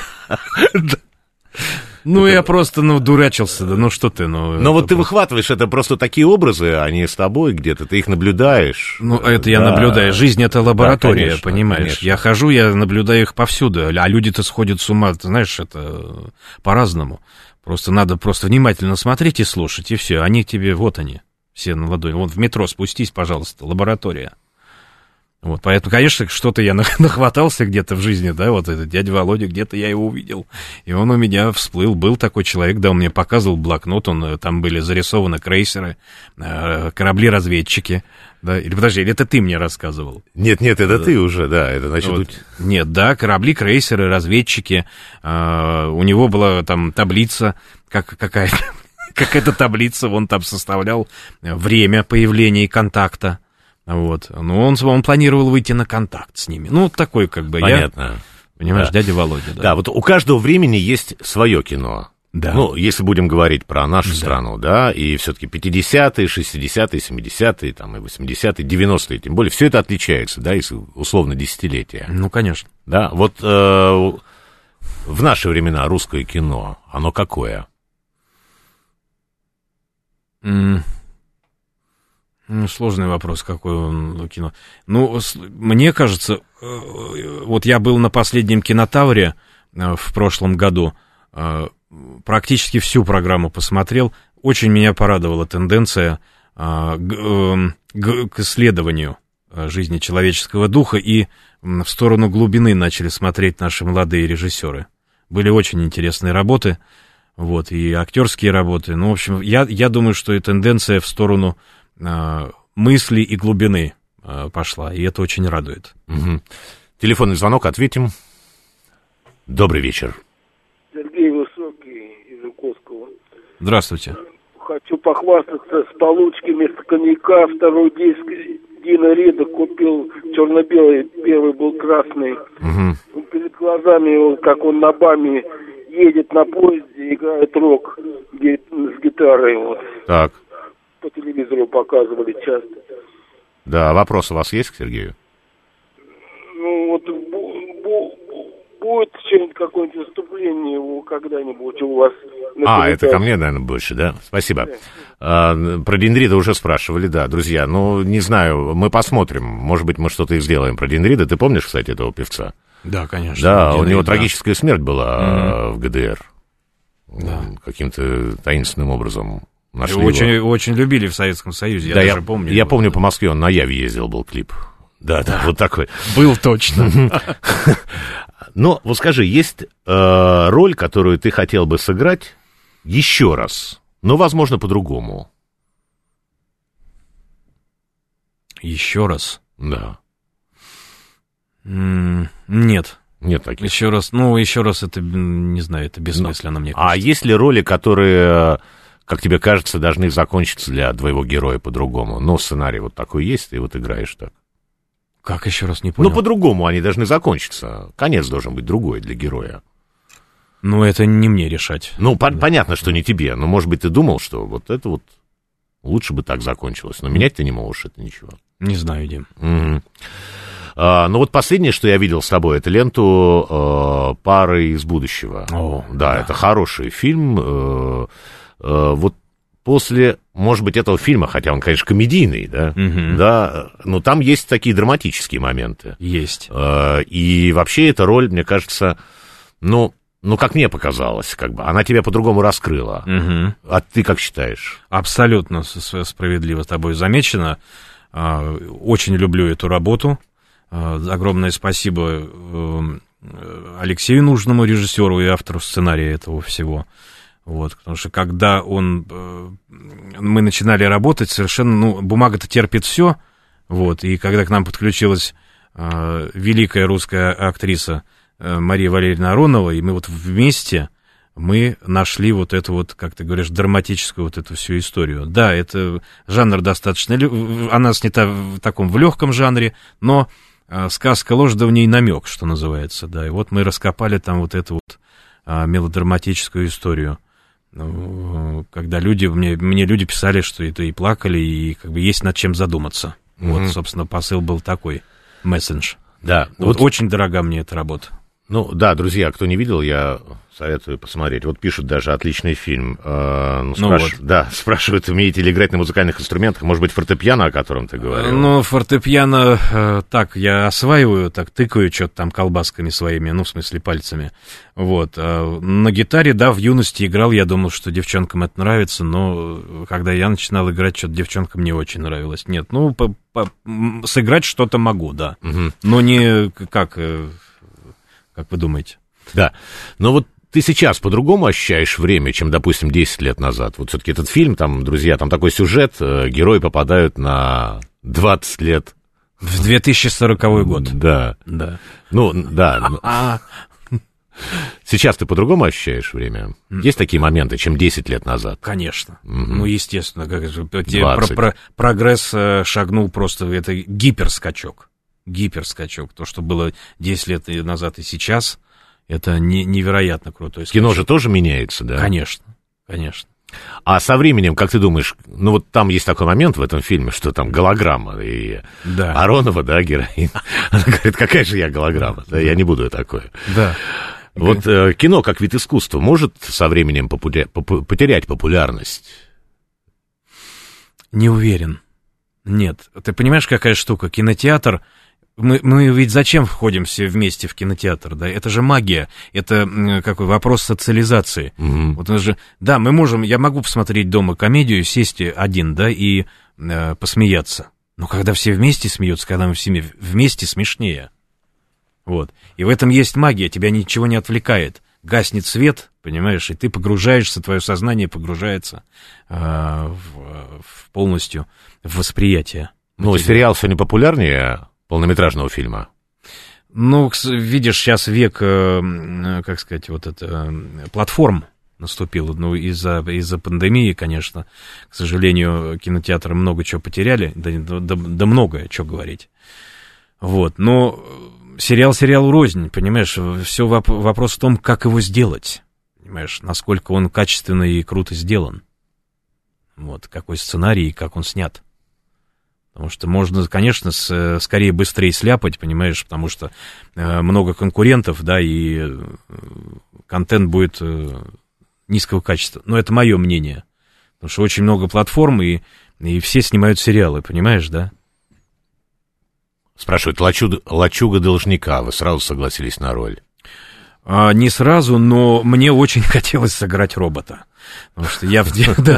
Я просто, дурачился, да, что ты, Но вот ты выхватываешь, это просто такие образы, они с тобой где-то, ты их наблюдаешь. Это я наблюдаю, жизнь — это лаборатория, да, конечно, понимаешь. Конечно. Я хожу, я наблюдаю их повсюду, а люди-то сходят с ума, ты знаешь, это по-разному. Просто надо внимательно смотреть и слушать, и все, они тебе, вот они, все на ладони. Вот в метро спустись, пожалуйста, лаборатория. Вот, поэтому, конечно, что-то я нахватался где-то в жизни, да, вот этот дядя Володя, где-то я его увидел, и он у меня всплыл, был такой человек, да, он мне показывал блокнот, там были зарисованы крейсеры, корабли-разведчики, да, или подожди, или это ты мне рассказывал? Нет, это ты уже, да, это значит... Вот. Нет, да, корабли, крейсеры, разведчики, у него была там таблица, какая-то таблица, он там составлял время появления контакта. Вот. Он планировал выйти на контакт с ними. Такой Понятно. Понимаешь, да. Дядя Володя. Да. Да, вот у каждого времени есть свое кино. Да. Если будем говорить про нашу страну, да, и все-таки 50-е, 60-е, 70-е, там, и 80-е, 90-е, тем более, все это отличается, да, из условно десятилетия. Конечно. Да, вот в наши времена русское кино, оно какое? Сложный вопрос, какое он кино. Мне кажется, вот я был на последнем кинотавре в прошлом году, практически всю программу посмотрел. Очень меня порадовала тенденция к исследованию жизни человеческого духа, и в сторону глубины начали смотреть наши молодые режиссеры. Были очень интересные работы, вот, и актерские работы. В общем, я думаю, что и тенденция в сторону мысли и глубины пошла, и это очень радует. Угу. Телефонный звонок, ответим. Добрый вечер. Сергей Высокий из Жуковского. Здравствуйте. Хочу похвастаться, с получки вместо коньяка второй диск Дина Рида купил черно-белый, первый был красный. Угу. Перед глазами, как он на БАМе едет на поезде, играет рок с гитарой. Вот. Так. По телевизору показывали часто. Да, вопрос у вас есть к Сергею? будет что-нибудь, какое-нибудь выступление его когда-нибудь у вас? Это ко мне, наверное, больше, да? Спасибо. Про Диндрида уже спрашивали, да, друзья. Ну, не знаю, мы посмотрим. Может быть, мы что-то и сделаем про Диндрида. Ты помнишь, кстати, этого певца? Да, конечно. Да, у него трагическая смерть была в ГДР. Да. Каким-то таинственным образом нашли его. Очень любили в Советском Союзе, да, я даже помню. Я помню, по Москве он на Яве ездил, был клип. Да, вот такой. Был точно. Но вот скажи, есть роль, которую ты хотел бы сыграть еще раз, но, возможно, по-другому? Еще раз? Да. Нет. Нет таких? Еще раз это, не знаю, это бессмысленно, мне кажется. А есть ли роли, которые, как тебе кажется, должны закончиться для твоего героя по-другому? Ну, сценарий вот такой есть, ты вот играешь так. Как, еще раз, не понял? Ну, по-другому они должны закончиться. Конец должен быть другой для героя. Ну, это не мне решать. Ну, понятно, что не тебе, но, может быть, ты думал, что вот это вот лучше бы так закончилось. Но менять ты не можешь, это ничего. Не знаю, Дим. Ну, вот последнее, что я видел с тобой, это ленту «Пары из будущего». Да, это хороший фильм. Вот после, может быть, этого фильма, хотя он, конечно, комедийный, да, да, но там есть такие драматические моменты. Есть. И вообще эта роль, мне кажется, ну, как мне показалось, как бы, она тебя по-другому раскрыла. А ты как считаешь? Абсолютно справедливо с тобой замечено. Очень люблю эту работу. Огромное спасибо Алексею Нужному, режиссеру и автору сценария этого всего. Вот, потому что когда мы начинали работать, совершенно, бумага-то терпит все, вот, и когда к нам подключилась великая русская актриса Мария Валерьевна Аронова, и мы вот вместе, мы нашли вот эту вот, как ты говоришь, драматическую вот эту всю историю. Да, это жанр достаточно, она снята в таком, в легком жанре, но сказка ложь, да в ней намек, что называется, да, и вот мы раскопали там вот эту вот мелодраматическую историю. Когда мне люди писали, что это и плакали, и как бы есть над чем задуматься. Вот, собственно, посыл был такой, месседж. Да. Вот очень дорога мне эта работа. Ну, да, друзья, кто не видел, я советую посмотреть. Вот пишут даже отличный фильм. Да, спрашивают, умеете ли играть на музыкальных инструментах, может быть, фортепиано, о котором ты говорил? Ну, фортепиано, так, я осваиваю, так, тыкаю что-то там колбасками своими, в смысле пальцами. Вот. На гитаре, да, в юности играл, я думал, что девчонкам это нравится, но когда я начинал играть, что-то девчонкам не очень нравилось. Нет, сыграть что-то могу, да, но не как вы думаете? Да, но вот ты сейчас по-другому ощущаешь время, чем, допустим, 10 лет назад. Вот все-таки этот фильм, там, друзья, там такой сюжет, герои попадают на 20 лет. В 2040 год. Да. Ну, да. Сейчас ты по-другому ощущаешь время? Есть такие моменты, чем 10 лет назад? Конечно. Ну, естественно. Прогресс шагнул просто, это гиперскачок. То, что было 10 лет назад и сейчас, это невероятно круто. Кино же тоже меняется, да? Конечно. А со временем, как ты думаешь, ну вот там есть такой момент в этом фильме, что там голограмма, и Аронова, да, героинь, она говорит, какая же я голограмма, да, я не буду такое. Да. Вот кино, как вид искусства, может со временем потерять популярность? Не уверен. Нет. Ты понимаешь, какая штука? Кинотеатр... Мы ведь зачем входим все вместе в кинотеатр, да? Это же магия, это какой вопрос социализации. Вот же, да, я могу посмотреть дома комедию, сесть один, да, и посмеяться. Но когда все вместе смеются, когда мы все вместе, смешнее. Вот. И в этом есть магия, тебя ничего не отвлекает. Гаснет свет, понимаешь, и ты погружаешься, твое сознание погружается полностью в восприятие. Ну, сериал сегодня популярнее полнометражного фильма? Ну, видишь, сейчас век, как сказать, вот это, платформ наступил. Ну, из-за пандемии, конечно, к сожалению, кинотеатры много чего потеряли, да многое, что говорить. Вот, но сериал рознь, понимаешь, все вопрос в том, как его сделать, понимаешь, насколько он качественно и круто сделан. Вот, какой сценарий и как он снят. Потому что можно, конечно, скорее быстрее сляпать, понимаешь, потому что много конкурентов, да, и контент будет низкого качества. Но это мое мнение. Потому что очень много платформ, и все снимают сериалы, понимаешь, да? Спрашивают, «Лачуга должника». Вы сразу согласились на роль? Не сразу, но мне очень хотелось сыграть робота. Потому что я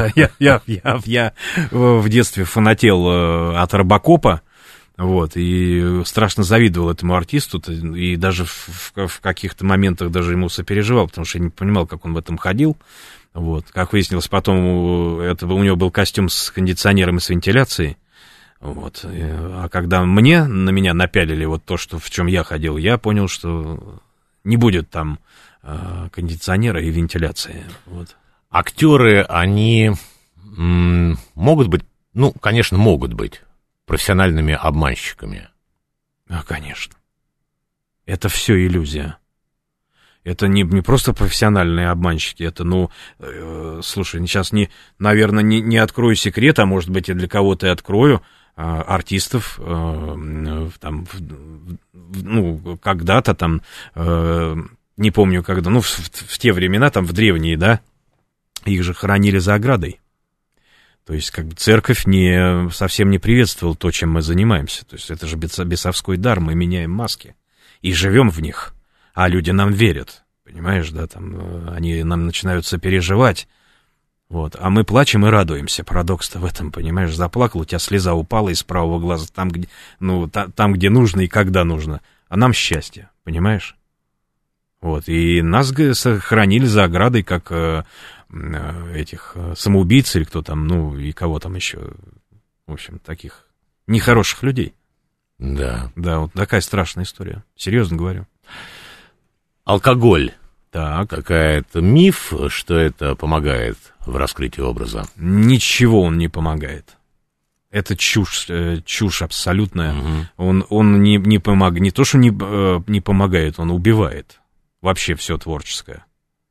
в детстве фанател от Робокопа, вот, и страшно завидовал этому артисту, и даже в каких-то моментах даже ему сопереживал, потому что я не понимал, как он в этом ходил. Вот. Как выяснилось потом, у него был костюм с кондиционером и с вентиляцией. Вот. А когда на меня напялили вот то, в чем я ходил, я понял, что не будет там кондиционера и вентиляции. Вот. Актеры, они могут быть, конечно, могут быть профессиональными обманщиками. Конечно. Это все иллюзия. Это не просто профессиональные обманщики, это, слушай, сейчас наверное, не открою секрет, а может быть и для кого-то и открою, артистов, там, когда-то там, не помню когда, в те времена, там, в древние, да, их же хоронили за оградой. То есть, как бы, церковь совсем не приветствовала то, чем мы занимаемся. То есть, это же бесовской дар, мы меняем маски и живем в них, а люди нам верят, понимаешь, да, там, они нам начинают сопереживать. Вот. А мы плачем и радуемся. Парадокс-то в этом, понимаешь, заплакал, у тебя слеза упала из правого глаза там, где нужно и когда нужно. А нам счастье, понимаешь? Вот. И нас сохранили за оградой, как этих самоубийц или кто там, и кого там еще. В общем, таких нехороших людей. Да. Да, вот такая страшная история. Серьезно говорю. Алкоголь. Так. Какая-то миф, что это помогает в раскрытии образа? Ничего он не помогает. Это чушь абсолютная. Угу. Он не помогает. Не то, что не помогает, он убивает. Вообще все творческое.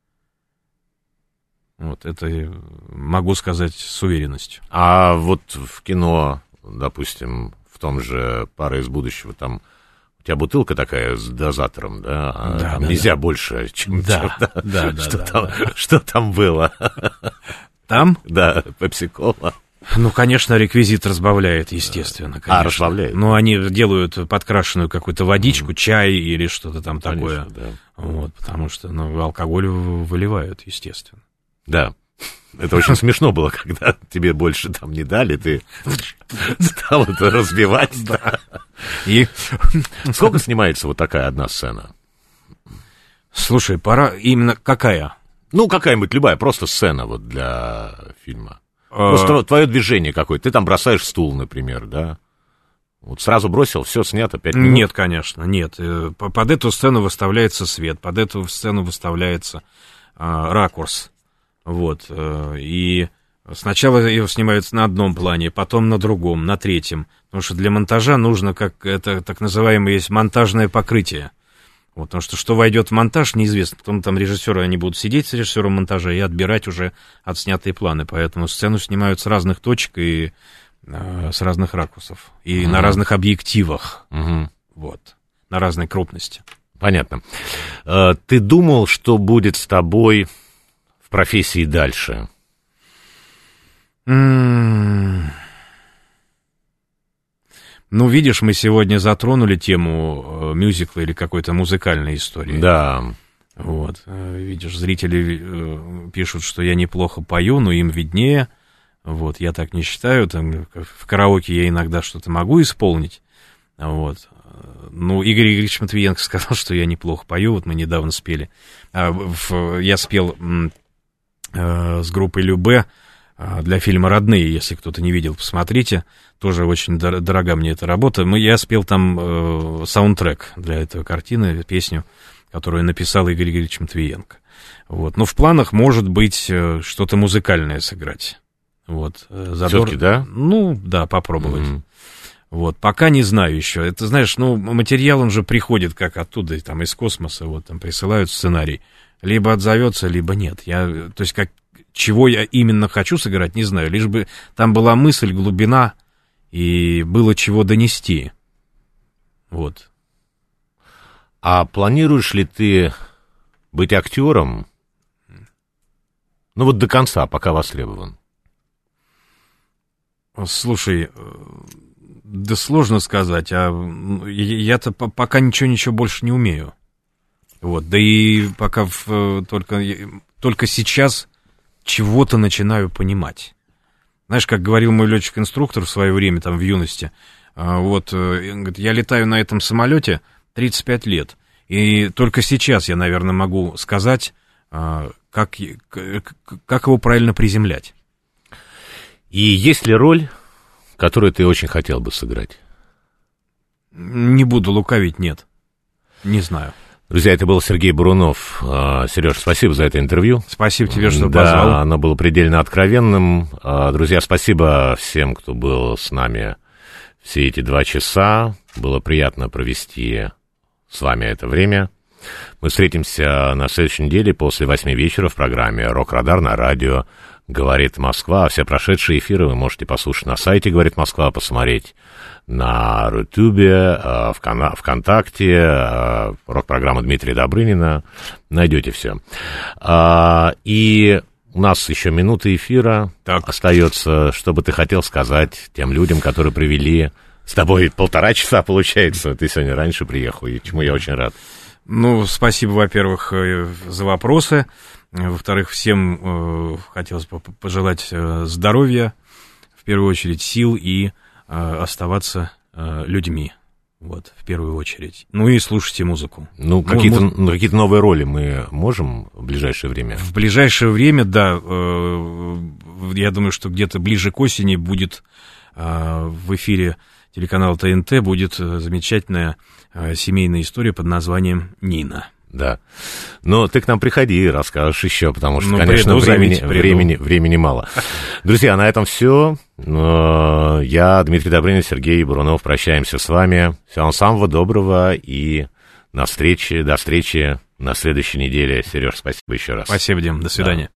Вот это могу сказать с уверенностью. А вот в кино, допустим, в том же «Пара из будущего», там у тебя бутылка такая с дозатором, да? Да, там нельзя больше, чем... Что там было? Там? Да, пепси-кола. Конечно, реквизит разбавляет, естественно. Конечно. Разбавляет? Они делают подкрашенную какую-то водичку, чай или что-то там такое. Да. Вот, потому что алкоголь выливают, естественно. Да. Это очень смешно было, когда тебе больше там не дали, ты стал это разбивать. Да. И сколько снимается вот такая одна сцена? Слушай, пора именно какая? Какая-нибудь любая, просто сцена вот для фильма. Просто твое движение какое-то. Ты там бросаешь стул, например, да? Вот сразу бросил, все снято, 5 минут. Нет, конечно, нет. Под эту сцену выставляется свет, под эту сцену выставляется ракурс. Вот, и сначала его снимают на одном плане, потом на другом, на третьем, потому что для монтажа нужно, как это так называемое, есть монтажное покрытие. Вот, потому что войдет в монтаж, неизвестно. Потом там режиссеры, они будут сидеть с режиссером монтажа и отбирать уже отснятые планы. Поэтому сцену снимают с разных точек и с разных ракурсов. И на разных объективах. Вот, на разной крупности. Понятно. Ты думал, что будет с тобой в профессии дальше? Видишь, мы сегодня затронули тему мюзикла или какой-то музыкальной истории. Да. Вот, видишь, зрители пишут, что я неплохо пою, но им виднее. Вот, я так не считаю. Там, в караоке я иногда что-то могу исполнить. Вот. Игорь Игоревич Матвиенко сказал, что я неплохо пою. Вот мы недавно спели. Я спел с группой Любе для фильма «Родные», если кто-то не видел, посмотрите. Тоже очень дорога мне эта работа. Я спел там саундтрек для этой картины, песню, которую написал Игорь Игоревич Матвиенко. Вот. Но в планах может быть что-то музыкальное сыграть. Вот. Все-таки, да? Да, попробовать. Вот. Пока не знаю еще. Это, знаешь, материал, он же приходит как оттуда, там, из космоса, вот, там присылают сценарий. Либо отзовется, либо нет. То есть, чего я именно хочу сыграть, не знаю. Лишь бы там была мысль, глубина и было чего донести. Вот. А планируешь ли ты быть актером, ну вот до конца, пока востребован? Слушай, да сложно сказать, я-то пока ничего больше не умею. Вот, да и пока только сейчас чего-то начинаю понимать. Знаешь, как говорил мой летчик-инструктор в свое время, там, в юности, вот, говорит, я летаю на этом самолете 35 лет, и только сейчас я, наверное, могу сказать, как его правильно приземлять. И есть ли роль, которую ты очень хотел бы сыграть? Не буду лукавить, нет. Не знаю. Друзья, это был Сергей Бурунов. Сереж, спасибо за это интервью. Спасибо тебе, что позвал. Да, оно было предельно откровенным. Друзья, спасибо всем, кто был с нами все эти 2 часа. Было приятно провести с вами это время. Мы встретимся на следующей неделе после 8 вечера в программе «Рок-Радар» на радио «Говорит Москва». Все прошедшие эфиры вы можете послушать на сайте «Говорит Москва», посмотреть на Рутюбе, ВКонтакте, рок-программа Дмитрия Добрынина. Найдете все. И у нас еще минута эфира остается. Что бы ты хотел сказать тем людям, которые провели с тобой 1,5 часа, получается? Ты сегодня раньше приехал, и чему я очень рад. Ну, спасибо, во-первых, за вопросы. Во-вторых, всем хотелось бы пожелать здоровья, в первую очередь сил и оставаться людьми, вот, в первую очередь. Ну и слушайте музыку. Ну, какие-то новые роли мы можем в ближайшее время? В ближайшее время, да. Я думаю, что где-то ближе к осени будет в эфире телеканала ТНТ будет замечательная семейная история под названием «Нина». Да. Но ты к нам приходи и расскажешь еще, потому что, конечно, времени мало. Друзья, на этом все. Я, Дмитрий Добрынин, Сергей Бурунов, прощаемся с вами. Всего самого доброго и до встречи на следующей неделе. Сереж, спасибо еще раз. Спасибо, Дим. До свидания.